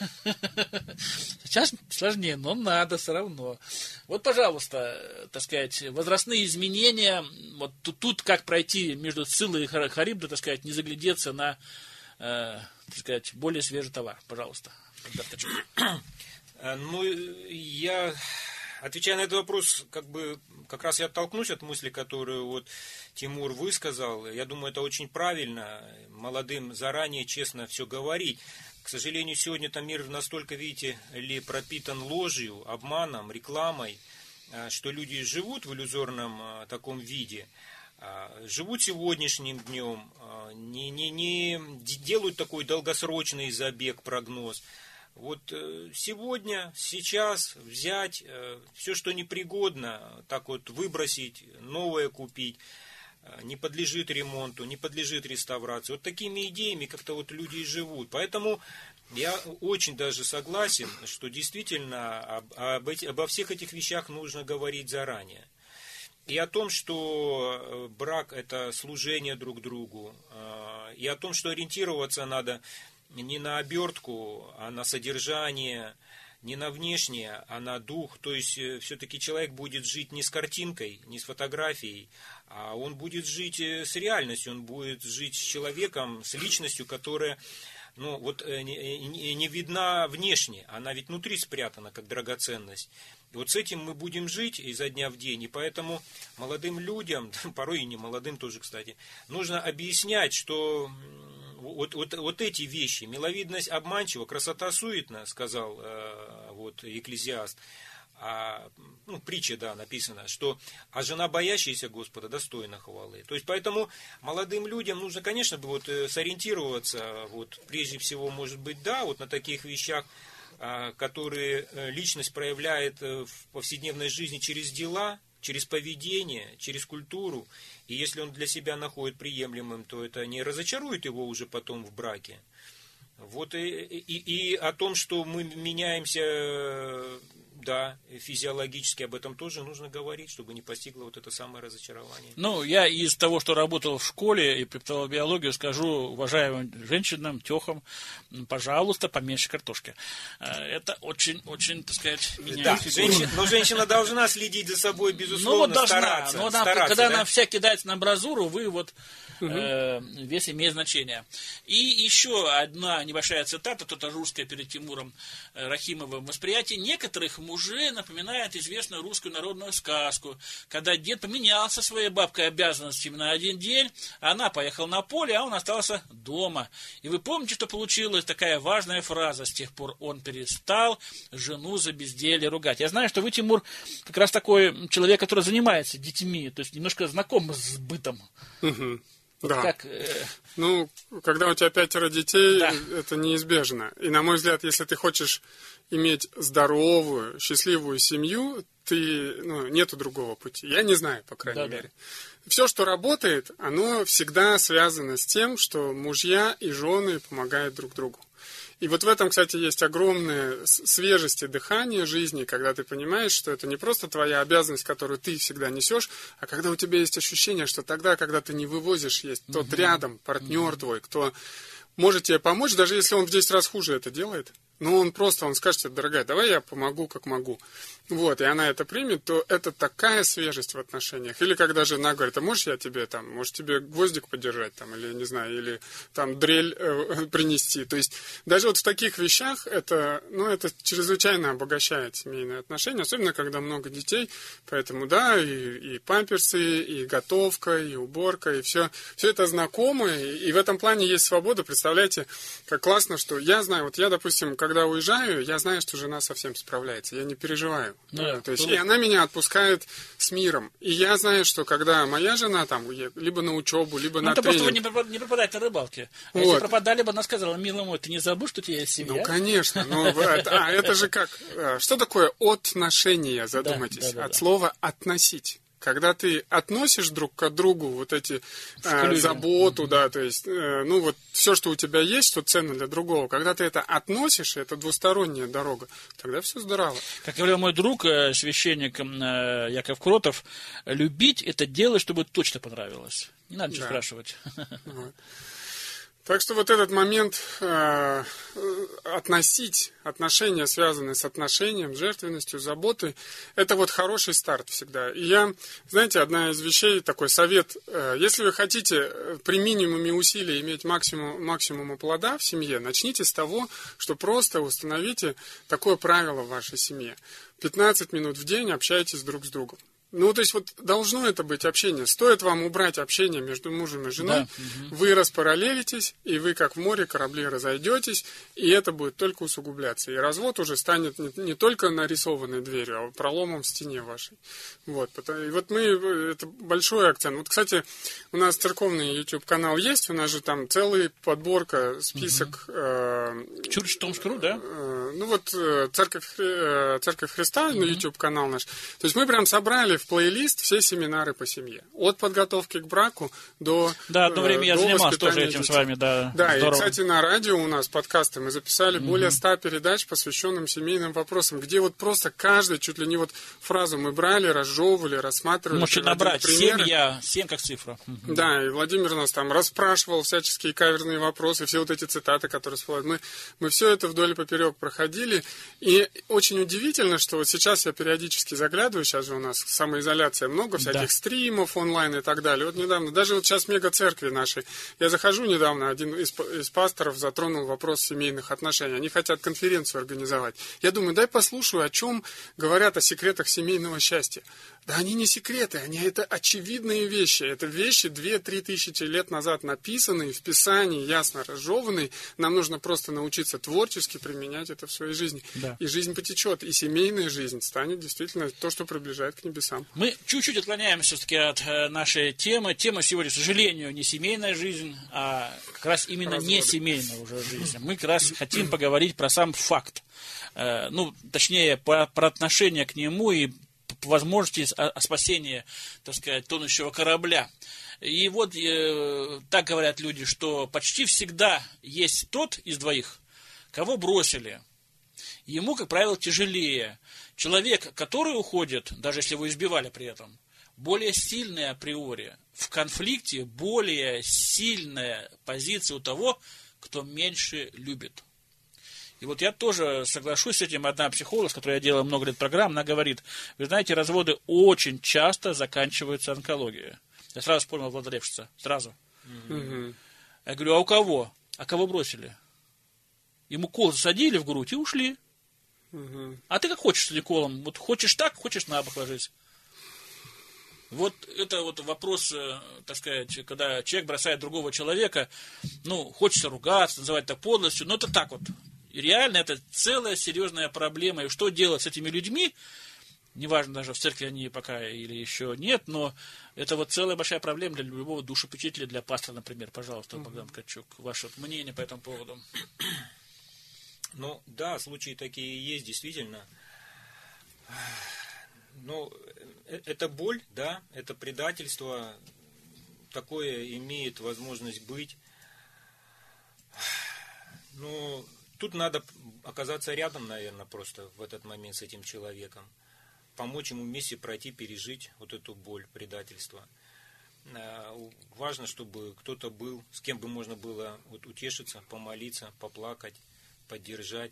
[SPEAKER 2] Сейчас сложнее, но надо все равно. Вот, пожалуйста, так сказать, возрастные изменения. Вот тут, тут как пройти между Сциллой и Харибдой, так сказать, не заглядеться на, э, так сказать, более свежий товар. Пожалуйста.
[SPEAKER 3] Ну, я отвечая на этот вопрос, как бы, как раз я оттолкнусь от мысли, которую вот Тимур высказал. Я думаю, это очень правильно, молодым заранее честно все говорить. К сожалению, сегодня там мир настолько, видите ли, пропитан ложью, обманом, рекламой, что люди живут в иллюзорном таком виде, живут сегодняшним днем, не, не, не делают такой долгосрочный забег, прогноз. Вот сегодня, сейчас взять все, что непригодно, так вот выбросить, новое купить, не подлежит ремонту, не подлежит реставрации. Вот такими идеями как-то вот люди и живут. Поэтому я очень даже согласен, что действительно об, об эти, обо всех этих вещах нужно говорить заранее. И о том, что брак – это служение друг другу, и о том, что ориентироваться надо не на обертку, а на содержание, не на внешнее, а на дух. То есть, все-таки человек будет жить не с картинкой, не с фотографией, а он будет жить с реальностью, он будет жить с человеком, с личностью, которая, ну, вот, не, не видна внешне, она ведь внутри спрятана, как драгоценность. И вот с этим мы будем жить изо дня в день, и поэтому молодым людям, порой и не молодым тоже, кстати, нужно объяснять, что вот, вот, вот эти вещи, миловидность обманчива, красота суетна, сказал э, вот Екклезиаст, а, ну, притча, да, написано, что а жена, боящаяся Господа, достойна хвалы. То есть, поэтому молодым людям нужно, конечно, вот, сориентироваться, вот, прежде всего, может быть, да, вот на таких вещах, которые личность проявляет в повседневной жизни через дела, через поведение, через культуру. И если он для себя находит приемлемым, то это не разочарует его уже потом в браке. Вот и, и, и о том, что мы меняемся, да, физиологически, об этом тоже нужно говорить, чтобы не постигло вот это самое разочарование.
[SPEAKER 2] Ну, я из того, что работал в школе и преподавал биологию, скажу уважаемым женщинам, тёхам, пожалуйста, поменьше картошки. Это очень-очень, так сказать, меняет
[SPEAKER 3] да,
[SPEAKER 2] фигуру.
[SPEAKER 3] Женщина, но женщина должна следить за собой, безусловно,
[SPEAKER 2] ну, вот должна,
[SPEAKER 3] стараться.
[SPEAKER 2] Но она,
[SPEAKER 3] стараться,
[SPEAKER 2] когда
[SPEAKER 3] да?
[SPEAKER 2] она вся кидается на амбразуру, вы вот угу. э, вес имеет значение. И еще одна небольшая цитата, тут русская перед Тимуром Рахимовым. Восприятие некоторых мужей напоминает известную русскую народную сказку, когда дед поменялся своей бабкой обязанностями на один день, она поехала на поле, а он остался дома. И вы помните, что получилась такая важная фраза: с тех пор он перестал жену за безделье ругать. Я знаю, что вы, Тимур, как раз такой человек, который занимается детьми, то есть немножко знаком с бытом.
[SPEAKER 4] Угу.
[SPEAKER 2] Вот
[SPEAKER 4] да.
[SPEAKER 2] Как, э...
[SPEAKER 4] Ну, когда у тебя пятеро детей,
[SPEAKER 2] да.
[SPEAKER 4] это неизбежно. И, на мой взгляд, если ты хочешь иметь здоровую, счастливую семью, ты, ну, нету другого пути. Я не знаю, по крайней
[SPEAKER 2] да,
[SPEAKER 4] мере.
[SPEAKER 2] Да.
[SPEAKER 4] Все, что работает, оно всегда связано с тем, что мужья и жены помогают друг другу. И вот в этом, кстати, есть огромная свежесть и дыхание жизни, когда ты понимаешь, что это не просто твоя обязанность, которую ты всегда несешь, а когда у тебя есть ощущение, что тогда, когда ты не вывозишь, есть тот uh-huh. рядом, партнер uh-huh. твой, кто может тебе помочь, даже если он в десять раз хуже это делает. Но он просто, он скажет тебе: дорогая, давай я помогу, как могу. Вот, и она это примет, то это такая свежесть в отношениях. Или когда жена говорит: а можешь я тебе там, может тебе гвоздик подержать там, или, не знаю, или там дрель э, принести. То есть даже вот в таких вещах это, ну, это чрезвычайно обогащает семейные отношения, особенно когда много детей. Поэтому, да, и, и памперсы, и готовка, и уборка, и все, все это знакомо, и, и в этом плане есть свобода. Представляете, как классно, что я знаю, вот я, допустим, когда уезжаю, я знаю, что жена совсем справляется, я не переживаю.
[SPEAKER 2] Да,
[SPEAKER 4] то есть, и она меня отпускает с миром. И я знаю, что когда моя жена там уедет, либо на учебу, либо ну, на тренинг...
[SPEAKER 2] Ну, это просто вы не пропадаете на рыбалке. А вот. Если пропадали бы, она сказала: милый мой, ты не забудь, что у тебя есть семья?
[SPEAKER 4] Ну, конечно. Ну, а это же как? Что такое отношения, задумайтесь. От слова «относить». Когда ты относишь друг к другу вот эти э, заботу, mm-hmm. да, то есть, э, ну вот все, что у тебя есть, что ценно для другого, когда ты это относишь, это двусторонняя дорога, тогда все здорово.
[SPEAKER 2] Как говорил мой друг, священник Яков Кротов, любить — это делать, чтобы точно понравилось. Не надо ничего
[SPEAKER 4] да.
[SPEAKER 2] спрашивать.
[SPEAKER 4] Вот. Так что вот этот момент э, относить отношения, связанные с отношением, жертвенностью, заботой, это вот хороший старт всегда. И я, знаете, одна из вещей, такой совет, э, если вы хотите при минимуме усилий иметь максимум, максимум плода в семье, начните с того, что просто установите такое правило в вашей семье. пятнадцать минут в день общайтесь друг с другом. Ну, то есть, вот должно это быть общение. Стоит вам убрать общение между мужем и женой, да. Угу. Вы распараллелитесь, и вы, как в море, корабли разойдетесь, и это будет только усугубляться. И развод уже станет не, не только нарисованной дверью, а проломом в стене вашей. Вот. И вот мы, это большой акцент. Вот, кстати, у нас церковный YouTube-канал есть, у нас же там целая подборка, список...
[SPEAKER 2] Угу.
[SPEAKER 4] Э,
[SPEAKER 2] Church Tomsk.ru, да?
[SPEAKER 4] Э, ну, вот Церковь, э, Церковь Христа, угу. на YouTube-канал наш. То есть, мы прям собрали в плейлист все семинары по семье. От подготовки к браку до
[SPEAKER 2] Да, одно время я занимался тоже этим детей. С вами, да.
[SPEAKER 4] Да,
[SPEAKER 2] здорово.
[SPEAKER 4] И, кстати, на радио у нас подкасты мы записали угу. более ста передач, посвященным семейным вопросам, где вот просто каждый, чуть ли не вот фразу мы брали, разжевывали, рассматривали.
[SPEAKER 2] Можете набрать семья, семь как цифра. Угу.
[SPEAKER 4] Да, и Владимир нас там расспрашивал всяческие каверзные вопросы, все вот эти цитаты, которые всплывают. Мы, мы все это вдоль и поперек проходили. И очень удивительно, что вот сейчас я периодически заглядываю, сейчас же у нас самый изоляция, много всяких да. стримов онлайн и так далее. Вот недавно, даже вот сейчас мега-церкви нашей, я захожу недавно, один из, из пасторов затронул вопрос семейных отношений. Они хотят конференцию организовать. Я думаю, дай послушаю, о чем говорят о секретах семейного счастья. Да они не секреты, они это очевидные вещи. Это вещи две-три тысячи лет назад написанные, в Писании ясно разжеванные. Нам нужно просто научиться творчески применять это в своей жизни. Да. И жизнь потечет, и семейная жизнь станет действительно то, что приближает к небесам.
[SPEAKER 2] Мы чуть-чуть отклоняемся все-таки от э, нашей темы. Тема сегодня, к сожалению, не семейная жизнь, а как раз именно Разводы. Не семейная уже жизнь. Мы как раз хотим поговорить про сам факт. Э, ну, точнее, про, про отношение к нему и по возможности спасения, так сказать, тонущего корабля. И вот э, так говорят люди, что почти всегда есть тот из двоих, кого бросили. Ему, как правило, тяжелее. Человек, который уходит, даже если его избивали при этом, более сильный априори. В конфликте более сильная позиция у того, кто меньше любит. И вот я тоже соглашусь с этим. Одна психолог, с которой я делал много лет программ, она говорит, вы знаете, разводы очень часто заканчиваются онкологией. Я сразу вспомнил Влада Левшица. Сразу. Mm-hmm. Я говорю, а у кого? А кого бросили? Ему кол засадили в грудь и ушли. Mm-hmm. А ты как хочешь с колом? Вот хочешь так, хочешь на бок ложись. Вот это вот вопрос, так сказать, когда человек бросает другого человека, ну, хочется ругаться, называть это подлостью, но это так вот. И реально это целая серьезная проблема. И что делать с этими людьми, неважно, даже в церкви они пока или еще нет, но это вот целая большая проблема для любого душепочитателя, для пастора, например. Пожалуйста, Богдан Ткачук, ваше мнение по этому поводу.
[SPEAKER 3] Ну, да, случаи такие есть, действительно. Ну, это боль, да, это предательство, такое имеет возможность быть. Ну, тут надо оказаться рядом, наверное, просто в этот момент с этим человеком. Помочь ему вместе пройти, пережить вот эту боль, предательство. Важно, чтобы кто-то был, с кем бы можно было вот утешиться, помолиться, поплакать, поддержать.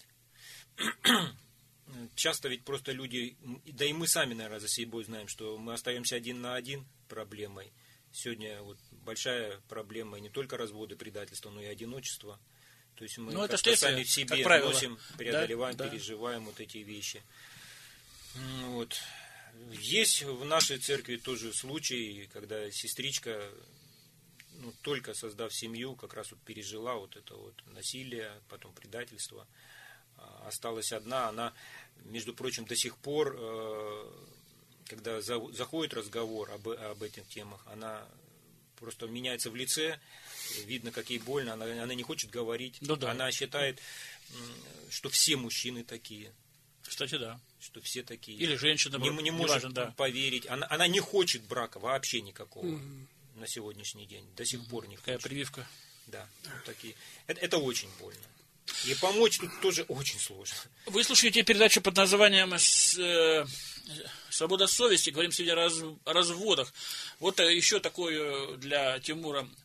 [SPEAKER 3] Часто ведь просто люди, да и мы сами, наверное, за собой знаем, что мы остаемся один на один проблемой. Сегодня вот большая проблема не только разводы, предательства, но и одиночество. То есть мы
[SPEAKER 2] это
[SPEAKER 3] сами в себе носим, преодолеваем, да, переживаем да. вот эти вещи. Вот. Есть в нашей церкви тоже случаи, когда сестричка, ну, только создав семью, как раз вот пережила вот это вот насилие, потом предательство. Осталась одна, она, между прочим, до сих пор, когда заходит разговор об, об этих темах, она просто меняется в лице, видно, как ей больно, она, она не хочет говорить, ну, да. Она считает, что все мужчины такие.
[SPEAKER 2] Кстати, да.
[SPEAKER 3] Что все такие.
[SPEAKER 2] Или женщина,
[SPEAKER 3] не, не, не может важен, да. поверить. Она, она не хочет брака вообще никакого угу. на сегодняшний день, до сих угу. пор не
[SPEAKER 2] Какая
[SPEAKER 3] хочет.
[SPEAKER 2] Какая прививка.
[SPEAKER 3] Да, вот такие. Это, это очень больно. И помочь тут тоже очень сложно.
[SPEAKER 2] Вы слушаете передачу под названием «Свобода совести». Говорим сегодня о разводах. Вот еще такое для Тимура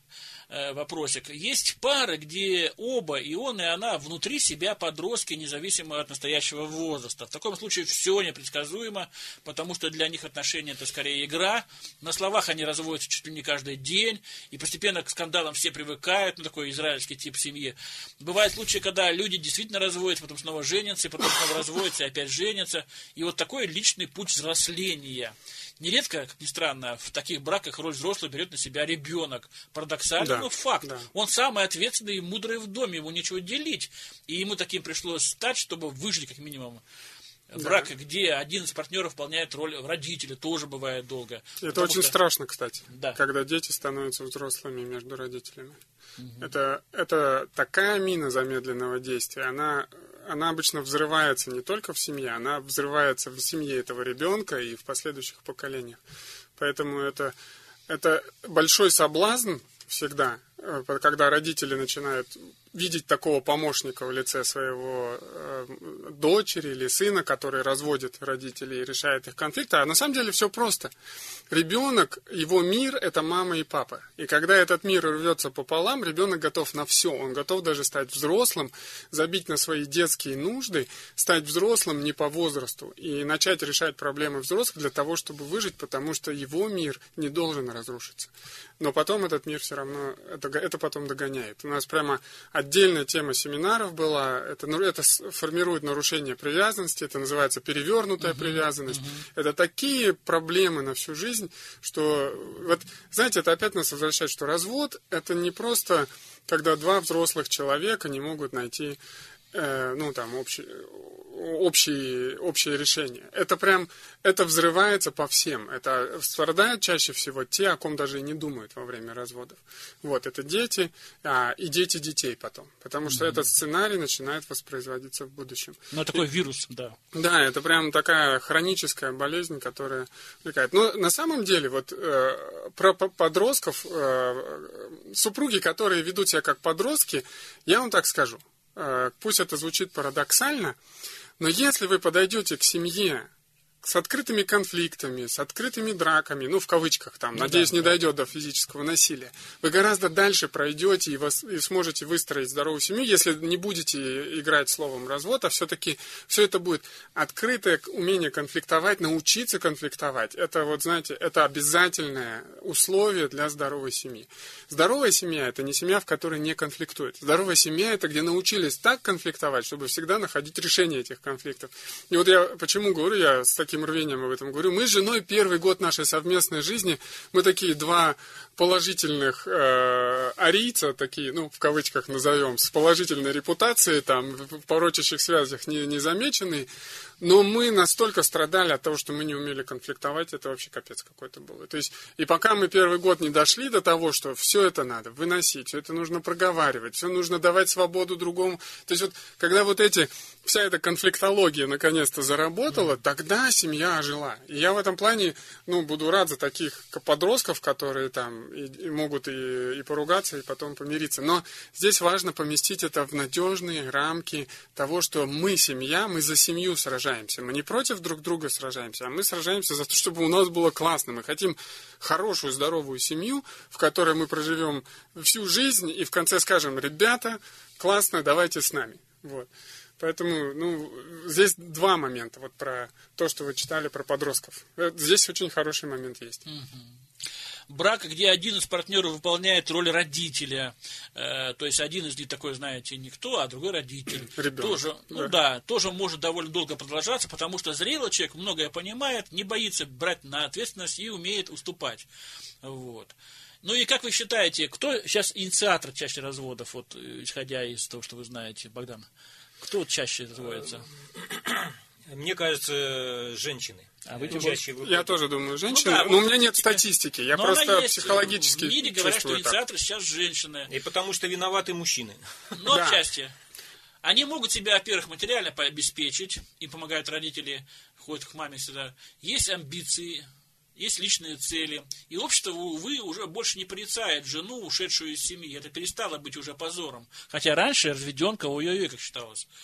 [SPEAKER 2] э, вопросик. Есть пары, где оба, и он, и она, внутри себя подростки, независимо от настоящего возраста. В таком случае все непредсказуемо, потому что для них отношения это скорее игра. На словах они разводятся чуть ли не каждый день, и постепенно к скандалам все привыкают, ну, такой израильский тип семьи. Бывают случаи, когда люди действительно разводятся, потом снова женятся, потом снова разводятся и опять женятся. И вот такой личный путь взросления. Нередко, как ни странно, в таких браках роль взрослого берет на себя ребенок. Парадоксально, да, но факт. Да. Он самый ответственный и мудрый в доме, ему нечего делить. И ему таким пришлось стать, чтобы выжить, как минимум. Брак, да, где один из партнеров выполняет роль родителя, тоже бывает долго.
[SPEAKER 4] Это очень что... страшно, кстати,
[SPEAKER 2] да,
[SPEAKER 4] когда дети становятся взрослыми между родителями. Угу. Это, это такая мина замедленного действия, она... Она обычно взрывается не только в семье, она взрывается в семье этого ребенка и в последующих поколениях. Поэтому это, это большой соблазн всегда, когда родители начинают видеть такого помощника в лице своего э, дочери или сына, который разводит родителей и решает их конфликты. А на самом деле все просто. Ребенок, его мир – это мама и папа. И когда этот мир рвется пополам, ребенок готов на все. Он готов даже стать взрослым, забить на свои детские нужды, стать взрослым не по возрасту и начать решать проблемы взрослых для того, чтобы выжить, потому что его мир не должен разрушиться. Но потом этот мир все равно, это, это потом догоняет. У нас прямо отдельная тема семинаров была, это, это формирует нарушение привязанности, это называется перевернутая uh-huh, привязанность. Uh-huh. Это такие проблемы на всю жизнь, что, вот, знаете, это опять нас возвращает, что развод – это не просто, когда два взрослых человека не могут найти, э, ну, там, общий... Общие, общее решение. Это прям, это взрывается по всем. Это страдают чаще всего те, о ком даже и не думают во время разводов. Вот, это дети, а, и дети детей потом. Потому что mm-hmm. этот сценарий начинает воспроизводиться в будущем.
[SPEAKER 2] Ну, такой и, вирус, да.
[SPEAKER 4] Да, это прям такая хроническая болезнь, которая влекает. Но на самом деле, вот, э, про подростков, э, супруги, которые ведут себя как подростки, я вам так скажу, э, пусть это звучит парадоксально, но если вы подойдете к семье с открытыми конфликтами, с открытыми драками, ну, в кавычках там, ну, надеюсь, да, не да. дойдет до физического насилия, вы гораздо дальше пройдете и, вас, и сможете выстроить здоровую семью, если не будете играть словом развод, а все-таки все это будет открытое умение конфликтовать, научиться конфликтовать. Это, вот, знаете, это обязательное условие для здоровой семьи. Здоровая семья – это не семья, в которой не конфликтует. Здоровая семья – это где научились так конфликтовать, чтобы всегда находить решение этих конфликтов. И вот я почему говорю, я с таким рвением об этом говорю. Мы с женой первый год нашей совместной жизни, мы такие два положительных э, арийца, такие, ну, в кавычках назовем, с положительной репутацией, там, в порочащих связях не, не замеченные, но мы настолько страдали от того, что мы не умели конфликтовать, это вообще капец какой-то был. То есть, и пока мы первый год не дошли до того, что все это надо выносить, все это нужно проговаривать, все нужно давать свободу другому. То есть, вот, когда вот эти, вся эта конфликтология наконец-то заработала, тогда семья ожила. И я в этом плане, ну, буду рад за таких подростков, которые там и, и могут и, и поругаться, и потом помириться. Но здесь важно поместить это в надежные рамки того, что мы семья, мы за семью сражаемся. Мы не против друг друга сражаемся, а мы сражаемся за то, чтобы у нас было классно. Мы хотим хорошую, здоровую семью, в которой мы проживем всю жизнь и в конце скажем: ребята, классно, давайте с нами. Вот. Поэтому, ну, здесь два момента. Вот про то, что вы читали про подростков. Здесь очень хороший момент есть.
[SPEAKER 2] Брак, где один из партнеров выполняет роль родителя, э, то есть один из них такой, знаете, никто, а другой родитель.
[SPEAKER 4] Ребенок.
[SPEAKER 2] Тоже, ну да. да, тоже может довольно долго продолжаться, потому что зрелый человек многое понимает, не боится брать на ответственность и умеет уступать. Вот. Ну и как вы считаете, кто сейчас инициатор чаще разводов, вот, исходя из того, что вы знаете, Богдан? Кто чаще разводится?
[SPEAKER 3] Мне кажется, женщины.
[SPEAKER 2] А вы
[SPEAKER 3] чаще
[SPEAKER 4] выходят. Я тоже думаю, женщины.
[SPEAKER 2] Ну, да,
[SPEAKER 4] но
[SPEAKER 2] вот
[SPEAKER 4] у меня нет статистики. Я просто психологически
[SPEAKER 2] в мире говорят, что инициаторы
[SPEAKER 4] так.
[SPEAKER 2] сейчас женщины.
[SPEAKER 3] И потому что виноваты мужчины.
[SPEAKER 2] Но да. отчасти. Они могут себя, во-первых, материально обеспечить. Им помогают родители, ходят к маме сюда. Есть амбиции, есть личные цели. И общество, увы, уже больше не порицает жену, ушедшую из семьи. Это перестало быть уже позором. Хотя раньше разведенка, ой-ой-ой, как считалось.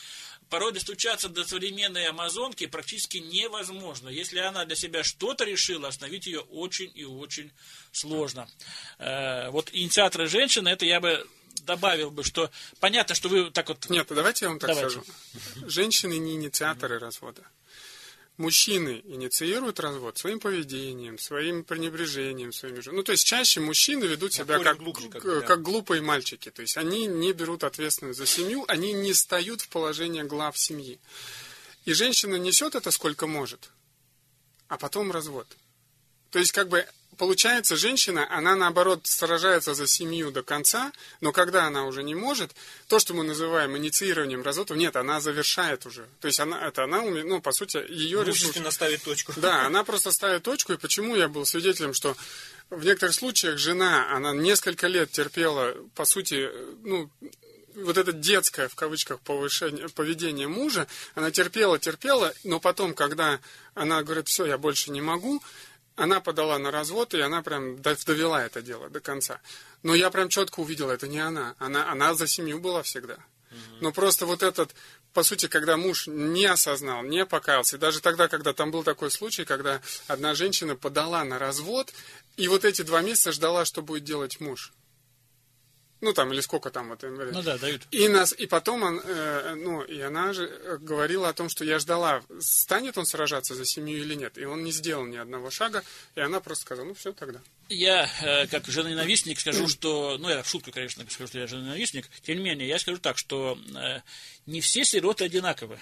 [SPEAKER 2] порой достучаться до современной амазонки практически невозможно. Если она для себя что-то решила, остановить ее очень и очень сложно. Вот инициаторы женщины, это я бы добавил бы, что понятно, что вы так вот...
[SPEAKER 4] Нет, давайте я вам так
[SPEAKER 2] давайте.
[SPEAKER 4] скажу. Женщины не инициаторы развода. Мужчины инициируют развод своим поведением, своим пренебрежением, своими же. Ну, то есть чаще мужчины ведут себя как,
[SPEAKER 3] глубже, как,
[SPEAKER 4] как,
[SPEAKER 3] да.
[SPEAKER 4] как глупые мальчики. То есть они не берут ответственность за семью, они не встают в положение глав семьи. И женщина несет это сколько может, а потом развод. То есть, как бы, получается, женщина, она, наоборот, сражается за семью до конца, но когда она уже не может, то, что мы называем инициированием развода, нет, она завершает уже. То есть, она, это она, ну, по сути, ее ресурс...
[SPEAKER 3] ставит точку.
[SPEAKER 4] Да, она просто ставит точку, и почему я был свидетелем, что в некоторых случаях жена, она несколько лет терпела, по сути, ну... вот это детское, в кавычках, повышение, поведение мужа, она терпела, терпела, но потом, когда она говорит, все, я больше не могу, она подала на развод, и она прям довела это дело до конца. Но я прям четко увидел, это не она. Она, она за семью была всегда. Mm-hmm. Но просто вот этот, по сути, когда муж не осознал, не покаялся, и даже тогда, когда там был такой случай, когда одна женщина подала на развод, и вот эти два месяца ждала, что будет делать муж. Ну, там, или сколько там, вот,
[SPEAKER 2] ну, да, дают.
[SPEAKER 4] И, нас, и потом он, э, ну, и она же говорила о том, что я ждала, станет он сражаться за семью или нет. И он не сделал ни одного шага, и она просто сказала, ну, все тогда.
[SPEAKER 2] Я, э, как женоненавистник, скажу, что, ну, я в шутку, конечно, скажу, что я женоненавистник, тем не менее, я скажу так, что э, не все сироты одинаковы.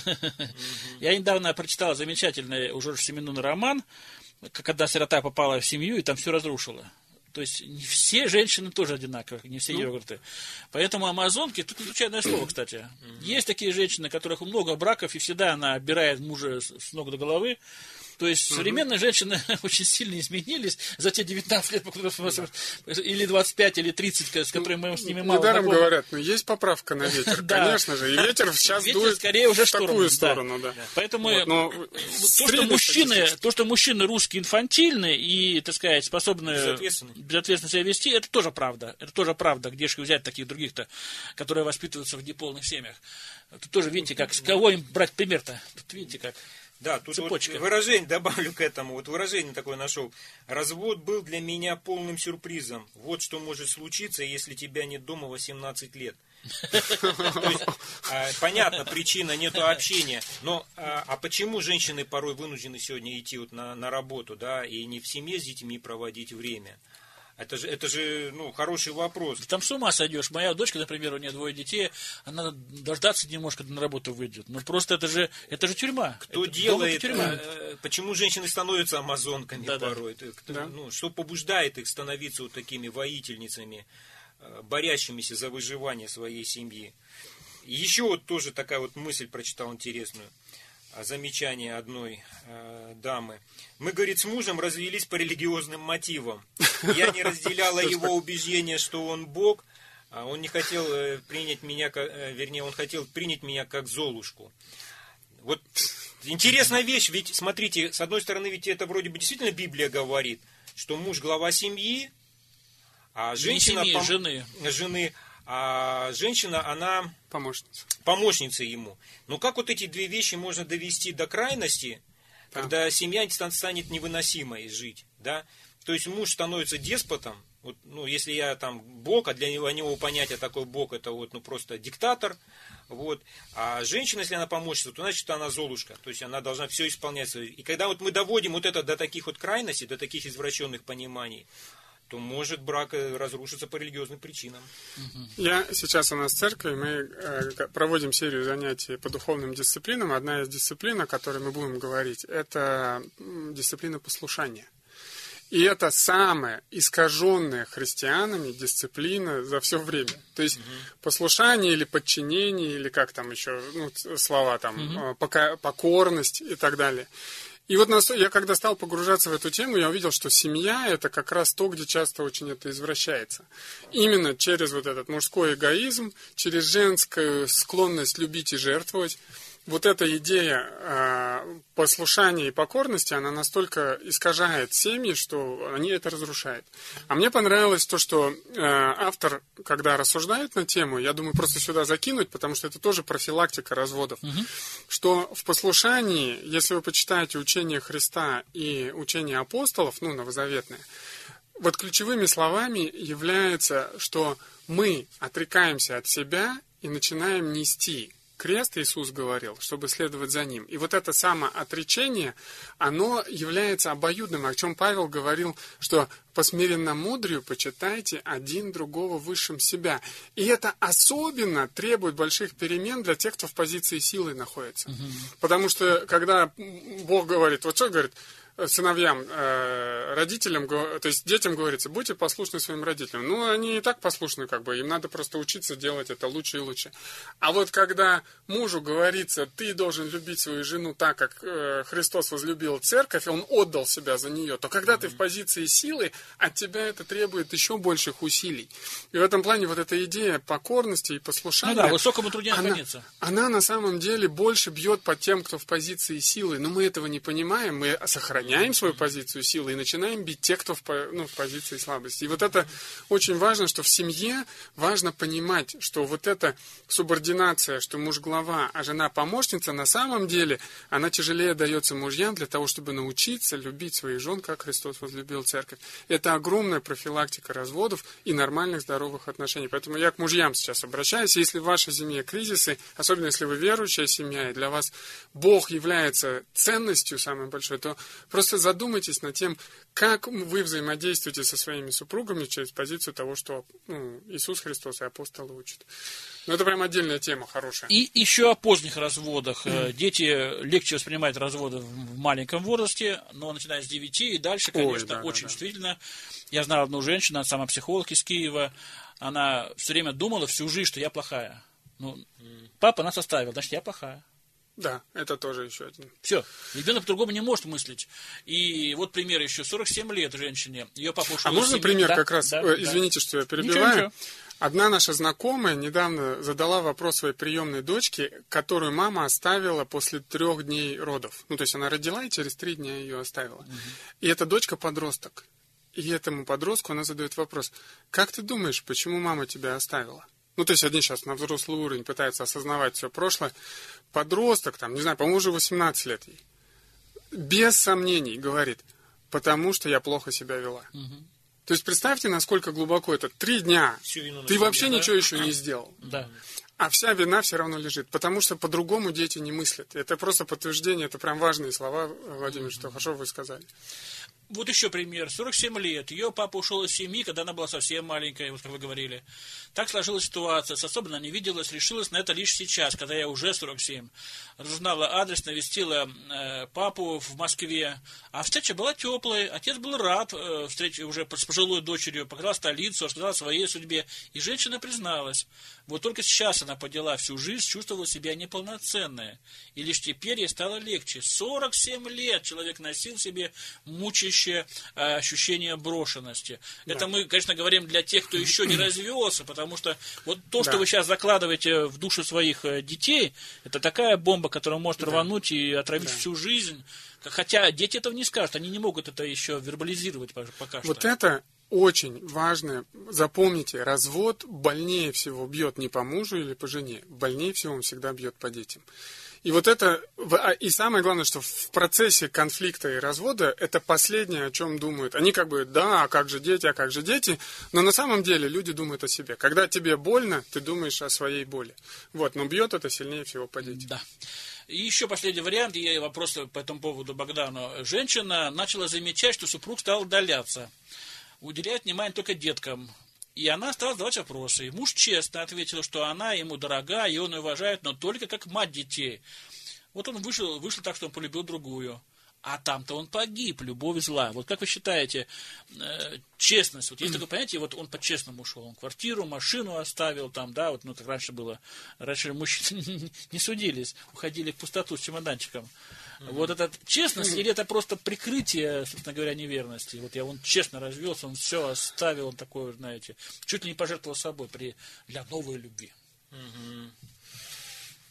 [SPEAKER 2] Я недавно прочитал замечательный у Жоржа Сименона роман, когда сирота попала в семью и там все разрушила. То есть не все женщины тоже одинаковые, не все йогурты. Поэтому амазонки, тут не случайное слово, кстати. Есть такие женщины, у которых много браков, и всегда она обирает мужа с ног до головы. То есть современные женщины очень сильно изменились за те девятнадцать лет, или двадцать пять, или тридцать, с которыми мы с ними мало
[SPEAKER 4] знакомы.
[SPEAKER 2] Недаром
[SPEAKER 4] говорят, ну есть поправка на ветер, конечно же, и ветер сейчас дует в такую сторону.
[SPEAKER 2] Поэтому то, что мужчины русские инфантильны и, так сказать, способны безответственно себя вести, это тоже правда. Это тоже правда. Где же взять таких других-то, которые воспитываются в неполных семьях? Тут тоже, видите, как, с кого им брать пример-то? Тут видите, как...
[SPEAKER 3] Да, тут вот выражение, добавлю к этому, вот выражение такое нашел. Развод был для меня полным сюрпризом. Вот что может случиться, если тебя нет дома восемнадцать лет. Понятно, причина, нету общения. Но а почему женщины порой вынуждены сегодня идти вот на, на работу, да, и не в семье с детьми проводить время? Это же, это же, ну, хороший вопрос.
[SPEAKER 2] Там с ума сойдешь. Моя дочка, например, у нее двое детей, она дождаться не может, когда на работу выйдет. Ну, просто это же, это же тюрьма.
[SPEAKER 3] Кто
[SPEAKER 2] это
[SPEAKER 3] делает, тюрьма. Почему женщины становятся амазонками
[SPEAKER 2] да,
[SPEAKER 3] порой?
[SPEAKER 2] Да.
[SPEAKER 3] Кто,
[SPEAKER 2] Да.
[SPEAKER 3] Ну, что побуждает их становиться вот такими воительницами, борящимися за выживание своей семьи? И еще вот тоже такая вот мысль прочитал интересную. Замечание одной э, дамы. Мы, говорит, с мужем развелись по религиозным мотивам. Я не разделяла его убеждения, что он Бог. А он не хотел э, принять меня, как, э, вернее, он хотел принять меня как Золушку. Вот интересная вещь, ведь, смотрите, с одной стороны, ведь это вроде бы действительно Библия говорит, что муж глава семьи, а женщина...
[SPEAKER 2] семьи,
[SPEAKER 3] пом...
[SPEAKER 2] жены.
[SPEAKER 3] жены. А женщина, она...
[SPEAKER 4] Помощница.
[SPEAKER 3] Помощница ему. Но как вот эти две вещи можно довести до крайности, да. Когда семья станет невыносимой жить, да? То есть муж становится деспотом. Вот, ну, если я там Бог, а для него, для него понятие такой Бог, это вот, ну, просто диктатор. Вот. А женщина, если она помощница, то значит, она Золушка. То есть она должна все исполнять. И когда вот мы доводим вот это до таких вот крайностей, до таких извращенных пониманий, то может брак разрушиться по религиозным причинам.
[SPEAKER 4] Я сейчас у нас в церкви, мы э, проводим серию занятий по духовным дисциплинам. Одна из дисциплин, о которой мы будем говорить, это дисциплина послушания. И это самая искаженная христианами дисциплина за все время. То есть угу. послушание или подчинение, или как там еще, ну, слова там, угу. пока, покорность и так далее. И вот я когда стал погружаться в эту тему, я увидел, что семья – это как раз то, где часто очень это извращается. Именно через вот этот мужской эгоизм, через женскую склонность любить и жертвовать. вот эта идея э, послушания и покорности, она настолько искажает семьи, что они это разрушают. А мне понравилось то, что э, автор, когда рассуждает на тему, я думаю, просто сюда закинуть, потому что это тоже профилактика разводов, угу. что в послушании, если вы почитаете учение Христа и учение апостолов, ну, новозаветное, вот ключевыми словами является, что мы отрекаемся от себя и начинаем нести. Крест, Иисус говорил, чтобы следовать за Ним. И вот это самоотречение, оно является обоюдным, о чем Павел говорил, что по смиренномудрию почитайте один другого высшим себя. И это особенно требует больших перемен для тех, кто в позиции силы находится. Угу. Потому что, когда Бог говорит, вот что говорит, сыновьям, э, родителям, то есть детям говорится, будьте послушны своим родителям. Ну, они и так послушны, как бы, им надо просто учиться делать это лучше и лучше. А вот когда мужу говорится, ты должен любить свою жену так, как э, Христос возлюбил церковь, и он отдал себя за нее, то когда mm-hmm. ты в позиции силы, от тебя это требует еще больших усилий. И в этом плане вот эта идея покорности и послушания,
[SPEAKER 2] ну да, высокому труде
[SPEAKER 4] она,
[SPEAKER 2] находиться.
[SPEAKER 4] Она на самом деле больше бьет по тем, кто в позиции силы. Но мы этого не понимаем, мы сохраняем свою позицию силы и начинаем бить тех, кто в, ну, в позиции слабости. И вот это очень важно, что в семье важно понимать, что вот эта субординация, что муж глава, а жена помощница, на самом деле она тяжелее дается мужьям для того, чтобы научиться любить своих жен, как Христос возлюбил церковь. Это огромная профилактика разводов и нормальных здоровых отношений. Поэтому я к мужьям сейчас обращаюсь. Если в вашей семье кризисы, особенно если вы верующая семья, и для вас Бог является ценностью самой большой, то просто задумайтесь над тем, как вы взаимодействуете со своими супругами через позицию того, что ну, Иисус Христос и апостолы учат. Ну, это прям отдельная тема, хорошая.
[SPEAKER 2] И еще о поздних разводах. Mm-hmm. Дети легче воспринимают разводы в маленьком возрасте, но начиная с девяти и дальше, конечно, Ой, да, очень да, чувствительно. Да. Я знал одну женщину, она сама психолог из Киева, она все время думала всю жизнь, что я плохая. Ну, mm. папа нас оставил, значит, я плохая.
[SPEAKER 4] Да, это тоже еще один.
[SPEAKER 2] Все, ребенок по-другому не может мыслить. И вот пример еще, сорок семь лет женщине, ее папа ушел.
[SPEAKER 4] А можно
[SPEAKER 2] семьи,
[SPEAKER 4] пример
[SPEAKER 2] да,
[SPEAKER 4] как раз,
[SPEAKER 2] да,
[SPEAKER 4] извините,
[SPEAKER 2] да.
[SPEAKER 4] что я перебиваю. Ничего, ничего. Одна наша знакомая недавно задала вопрос своей приемной дочке, которую мама оставила после трех дней родов. Ну, то есть она родила и через три дня ее оставила. Угу. И эта дочка подросток. И этому подростку она задает вопрос, как ты думаешь, почему мама тебя оставила? Ну, то есть одни сейчас на взрослый уровень пытаются осознавать все прошлое. Подросток, там, не знаю, по-моему, уже восемнадцать лет ей. Без сомнений говорит, потому что я плохо себя вела. Угу. То есть представьте, насколько глубоко это. Три дня. Ты вообще да? ничего еще не сделал.
[SPEAKER 2] Да.
[SPEAKER 4] А вся вина все равно лежит. Потому что по-другому дети не мыслят. Это просто подтверждение, это прям важные слова, Владимир, mm-hmm. что хорошо вы сказали.
[SPEAKER 2] Вот еще пример. сорок семь лет. Ее папа ушел из семьи, когда она была совсем маленькая, вот как вы говорили. Так сложилась ситуация. Особенно не виделась, решилась на это лишь сейчас, когда я уже сорок семь. Разузнала адрес, навестила э, папу в Москве. А встреча была теплой. Отец был рад э, встрече уже с пожилой дочерью. Показал столицу, рассказал о своей судьбе. И женщина призналась. Вот только сейчас она подняла всю жизнь, чувствовала себя неполноценной. И лишь теперь ей стало легче. сорок семь лет человек носил в себе мучающее э, ощущение брошенности. Да. Это мы, конечно, говорим для тех, кто еще не развелся, потому что вот то, что да. вы сейчас закладываете в душу своих детей, это такая бомба, которая может да. рвануть и отравить да. всю жизнь. Хотя дети этого не скажут, они не могут это еще вербализировать пока что.
[SPEAKER 4] Вот это очень важно. Запомните, развод больнее всего бьет не по мужу или по жене, больнее всего он всегда бьет по детям. И вот это, и самое главное, что в процессе конфликта и развода это последнее, о чем думают. Они как бы, да, а как же дети, а как же дети, но на самом деле люди думают о себе. Когда тебе больно, ты думаешь о своей боли. Вот, но бьет это сильнее всего по детям.
[SPEAKER 2] Да. И еще последний вариант, и вопрос по этому поводу Богдану. Женщина начала замечать, что супруг стал удаляться, уделяет внимание только деткам. И она стала задавать вопросы. И муж честно ответил, что она ему дорога, и он ее уважает, но только как мать детей. Вот он вышел, вышел так, что он полюбил другую. А там-то он погиб, любовь зла. Вот как вы считаете, э, честность, вот есть такое понятие, вот он по-честному ушел, он квартиру, машину оставил там, да, вот, ну, так раньше было, раньше мужчины не судились, уходили в пустоту с чемоданчиком. Mm-hmm. Вот это честность, mm-hmm. или это просто прикрытие, собственно говоря, неверности? Вот я, он честно развелся, он все оставил, он такой, знаете, чуть ли не пожертвовал собой при, для новой любви.
[SPEAKER 3] Mm-hmm.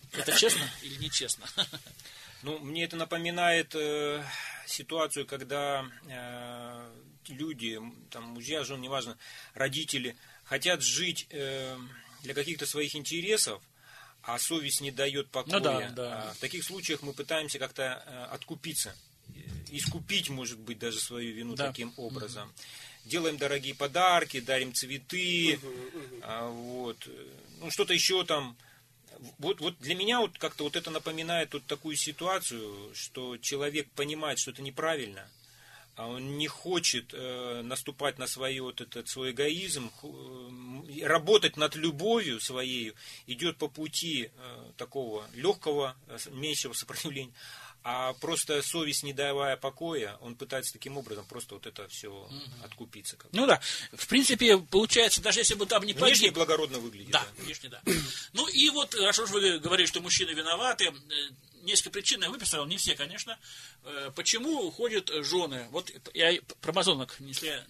[SPEAKER 2] Это честно или нечестно?
[SPEAKER 3] Ну, мне это напоминает э, ситуацию, когда э, люди, там, мужья, жены, неважно, родители хотят жить э, для каких-то своих интересов, а совесть не дает покоя.
[SPEAKER 2] Ну, да, да.
[SPEAKER 3] В таких случаях мы пытаемся как-то э, откупиться, искупить, может быть, даже свою вину да. таким образом. Mm-hmm. Делаем дорогие подарки, дарим цветы, mm-hmm. Mm-hmm. А, вот, ну, что-то еще там. Вот, вот для меня вот как-то вот это напоминает вот такую ситуацию, что человек понимает, что это неправильно, а он не хочет э, наступать на свой, вот этот, свой эгоизм, э, работать над любовью своей, идет по пути э, такого легкого, меньшего сопротивления, а просто совесть, не давая покоя, он пытается таким образом просто вот это все угу. откупиться. Как-то.
[SPEAKER 2] Ну да, в принципе, получается, даже если бы там не погиб...
[SPEAKER 3] Внешне благородно выглядит.
[SPEAKER 2] Да, да. внешне, да. Ну и вот, раз уж вы говорите, что мужчины виноваты, несколько причин я выписал, не все, конечно. Почему уходят жены? Вот я про амазонок не след...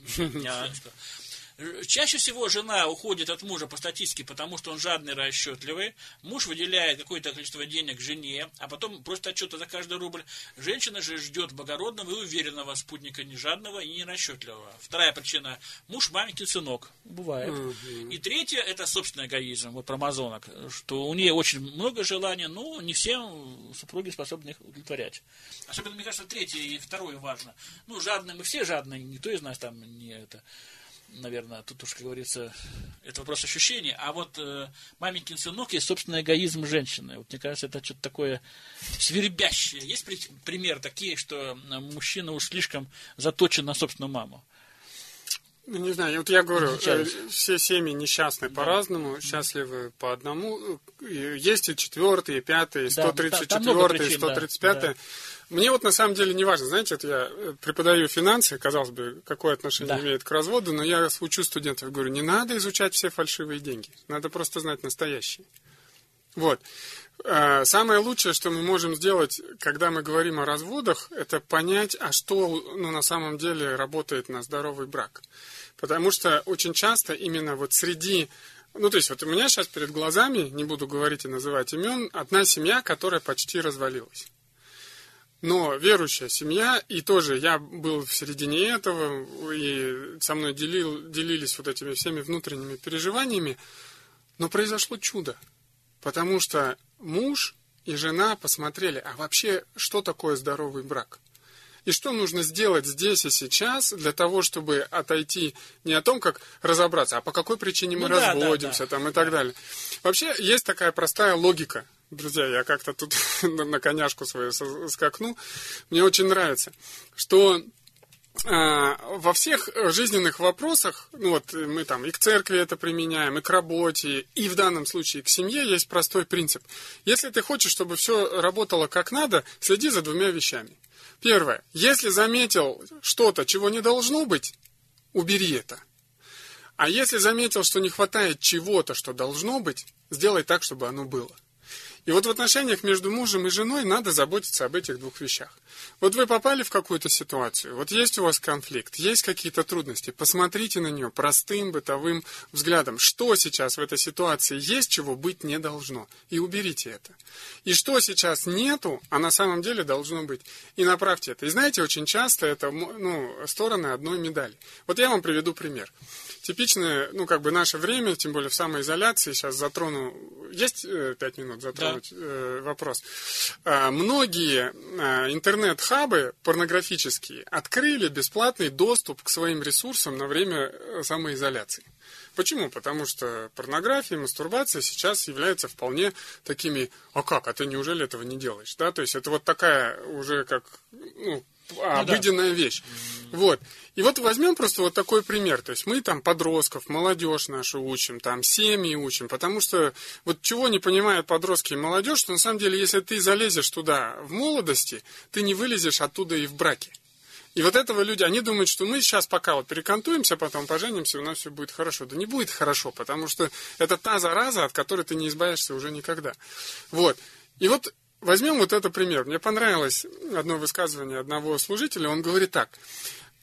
[SPEAKER 2] Чаще всего жена уходит от мужа по статистике, потому что он жадный, расчетливый. Муж выделяет какое-то количество денег жене, а потом просит отчета за каждый рубль. Женщина же ждет благородного и уверенного спутника, не жадного и не расчетливого. Вторая причина – муж маменькин сынок. Бывает. Угу. И третья – это собственный эгоизм, вот про амазонок, что у нее очень много желаний, но не все супруги способны их удовлетворять. Особенно, мне кажется, третье и второе важно. Ну, жадные мы все жадные, никто из нас там не это... Наверное, тут уж, как говорится, это вопрос ощущений. А вот э, маменькин сынок есть собственный эгоизм женщины. Вот мне кажется, это что-то такое свербящее. Есть при, пример такие, что мужчина уж слишком заточен на собственную маму?
[SPEAKER 4] Ну, не знаю, вот я говорю, э, все семьи несчастны да. по-разному, счастливы по одному. Есть и четвертый, и пятый, и сто тридцать четвёртый, и сто тридцать пятый. Да. Мне вот на самом деле не важно, знаете, вот я преподаю финансы, казалось бы, какое отношение да. имеет к разводу, но я учу студентов, говорю, не надо изучать все фальшивые деньги, надо просто знать настоящие. Вот. Самое лучшее, что мы можем сделать, когда мы говорим о разводах, это понять, а что ну, на самом деле работает на здоровый брак. Потому что очень часто именно вот среди... Ну, то есть, вот у меня сейчас перед глазами, не буду говорить и называть имен, одна семья, которая почти развалилась. Но верующая семья, и тоже я был в середине этого, и со мной делил, делились вот этими всеми внутренними переживаниями, но произошло чудо, потому что муж и жена посмотрели, а вообще, что такое здоровый брак? И что нужно сделать здесь и сейчас для того, чтобы отойти не о том, как разобраться, а по какой причине мы ну, разводимся да, да, там, и так далее. Вообще, есть такая простая логика. Друзья, я как-то тут на коняшку свою скакну. Мне очень нравится, что э, во всех жизненных вопросах, ну вот мы там и к церкви это применяем, и к работе, и в данном случае к семье есть простой принцип. Если ты хочешь, чтобы все работало как надо, следи за двумя вещами. Первое. Если заметил что-то, чего не должно быть, убери это. А если заметил, что не хватает чего-то, что должно быть, сделай так, чтобы оно было. И вот в отношениях между мужем и женой надо заботиться об этих двух вещах. Вот вы попали в какую-то ситуацию, вот есть у вас конфликт, есть какие-то трудности, посмотрите на нее простым бытовым взглядом. Что сейчас в этой ситуации есть, чего быть не должно, и уберите это. И что сейчас нету, а на самом деле должно быть, и направьте это. И знаете, очень часто это ну, стороны одной медали. Вот я вам приведу пример. Типичное, ну, как бы наше время, тем более в самоизоляции, сейчас затрону, есть э, пять минут затронуть да. э, вопрос. Э, многие э, интернет-хабы порнографические открыли бесплатный доступ к своим ресурсам на время самоизоляции. Почему? Потому что порнография и мастурбация сейчас являются вполне такими, а как, а ты неужели этого не делаешь? Да? То есть это вот такая уже как... Ну, обыденная ну, да. вещь. Вот. И вот возьмем просто вот такой пример. То есть мы там подростков, молодежь нашу учим, там семьи учим, потому что вот чего не понимают подростки и молодежь, что на самом деле, если ты залезешь туда в молодости, ты не вылезешь оттуда и в браке. И вот этого люди, они думают, что мы сейчас пока вот перекантуемся, потом поженимся, у нас все будет хорошо. Да не будет хорошо, потому что это та зараза, от которой ты не избавишься уже никогда. Вот. И вот возьмем вот этот пример. Мне понравилось одно высказывание одного служителя. Он говорит так.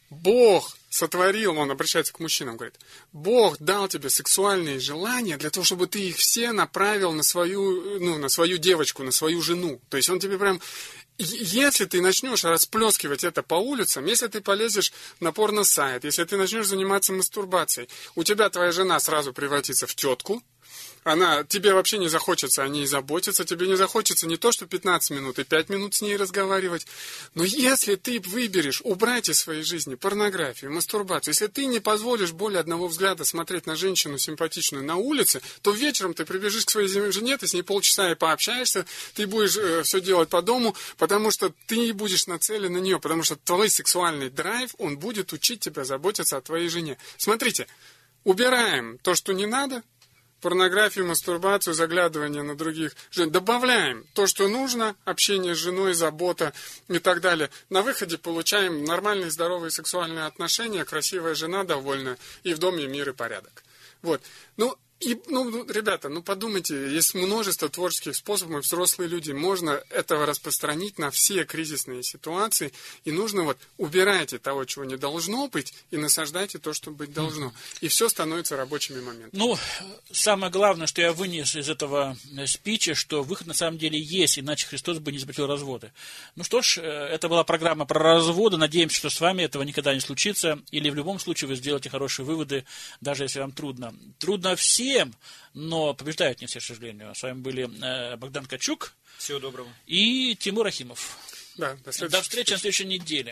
[SPEAKER 4] Бог сотворил, он обращается к мужчинам, говорит, Бог дал тебе сексуальные желания для того, чтобы ты их все направил на свою, ну, на свою девочку, на свою жену. То есть он тебе прям... Если ты начнешь расплескивать это по улицам, если ты полезешь на порно-сайт, если ты начнешь заниматься мастурбацией, у тебя твоя жена сразу превратится в тетку, она, тебе вообще не захочется о ней заботиться, тебе не захочется не то, что пятнадцать минут и пять минут с ней разговаривать, но если ты выберешь убрать из своей жизни порнографию, мастурбацию, если ты не позволишь более одного взгляда смотреть на женщину симпатичную на улице, то вечером ты прибежишь к своей жене, ты с ней полчаса и пообщаешься, ты будешь э, все делать по дому, потому что ты будешь нацелен на нее, потому что твой сексуальный драйв, он будет учить тебя заботиться о твоей жене. Смотрите, убираем то, что не надо, порнографию, мастурбацию, заглядывание на других жен. Добавляем то, что нужно, общение с женой, забота и так далее. На выходе получаем нормальные, здоровые сексуальные отношения, красивая жена, довольная, и в доме мир и порядок. Вот. Ну, и, ну, ребята, ну подумайте, есть множество творческих способов, взрослые люди, можно этого распространить на все кризисные ситуации, и нужно вот убирайте того, чего не должно быть, и насаждайте то, что быть должно. И все становится рабочими моментами.
[SPEAKER 2] Ну, самое главное, что я вынес из этого спича, что выход на самом деле есть, иначе Христос бы не запретил разводы. Ну что ж, это была программа про разводы, надеемся, что с вами этого никогда не случится, или в любом случае вы сделаете хорошие выводы, даже если вам трудно. Трудно всем, но побеждают не все, к сожалению. С вами были э, Богдан Качук.
[SPEAKER 3] Всего доброго.
[SPEAKER 2] И Тимур Ахимов.
[SPEAKER 4] Да, до,
[SPEAKER 2] до встречи на следующей неделе.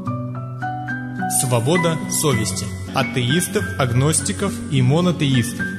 [SPEAKER 1] Свобода совести. Атеистов, агностиков и монотеистов.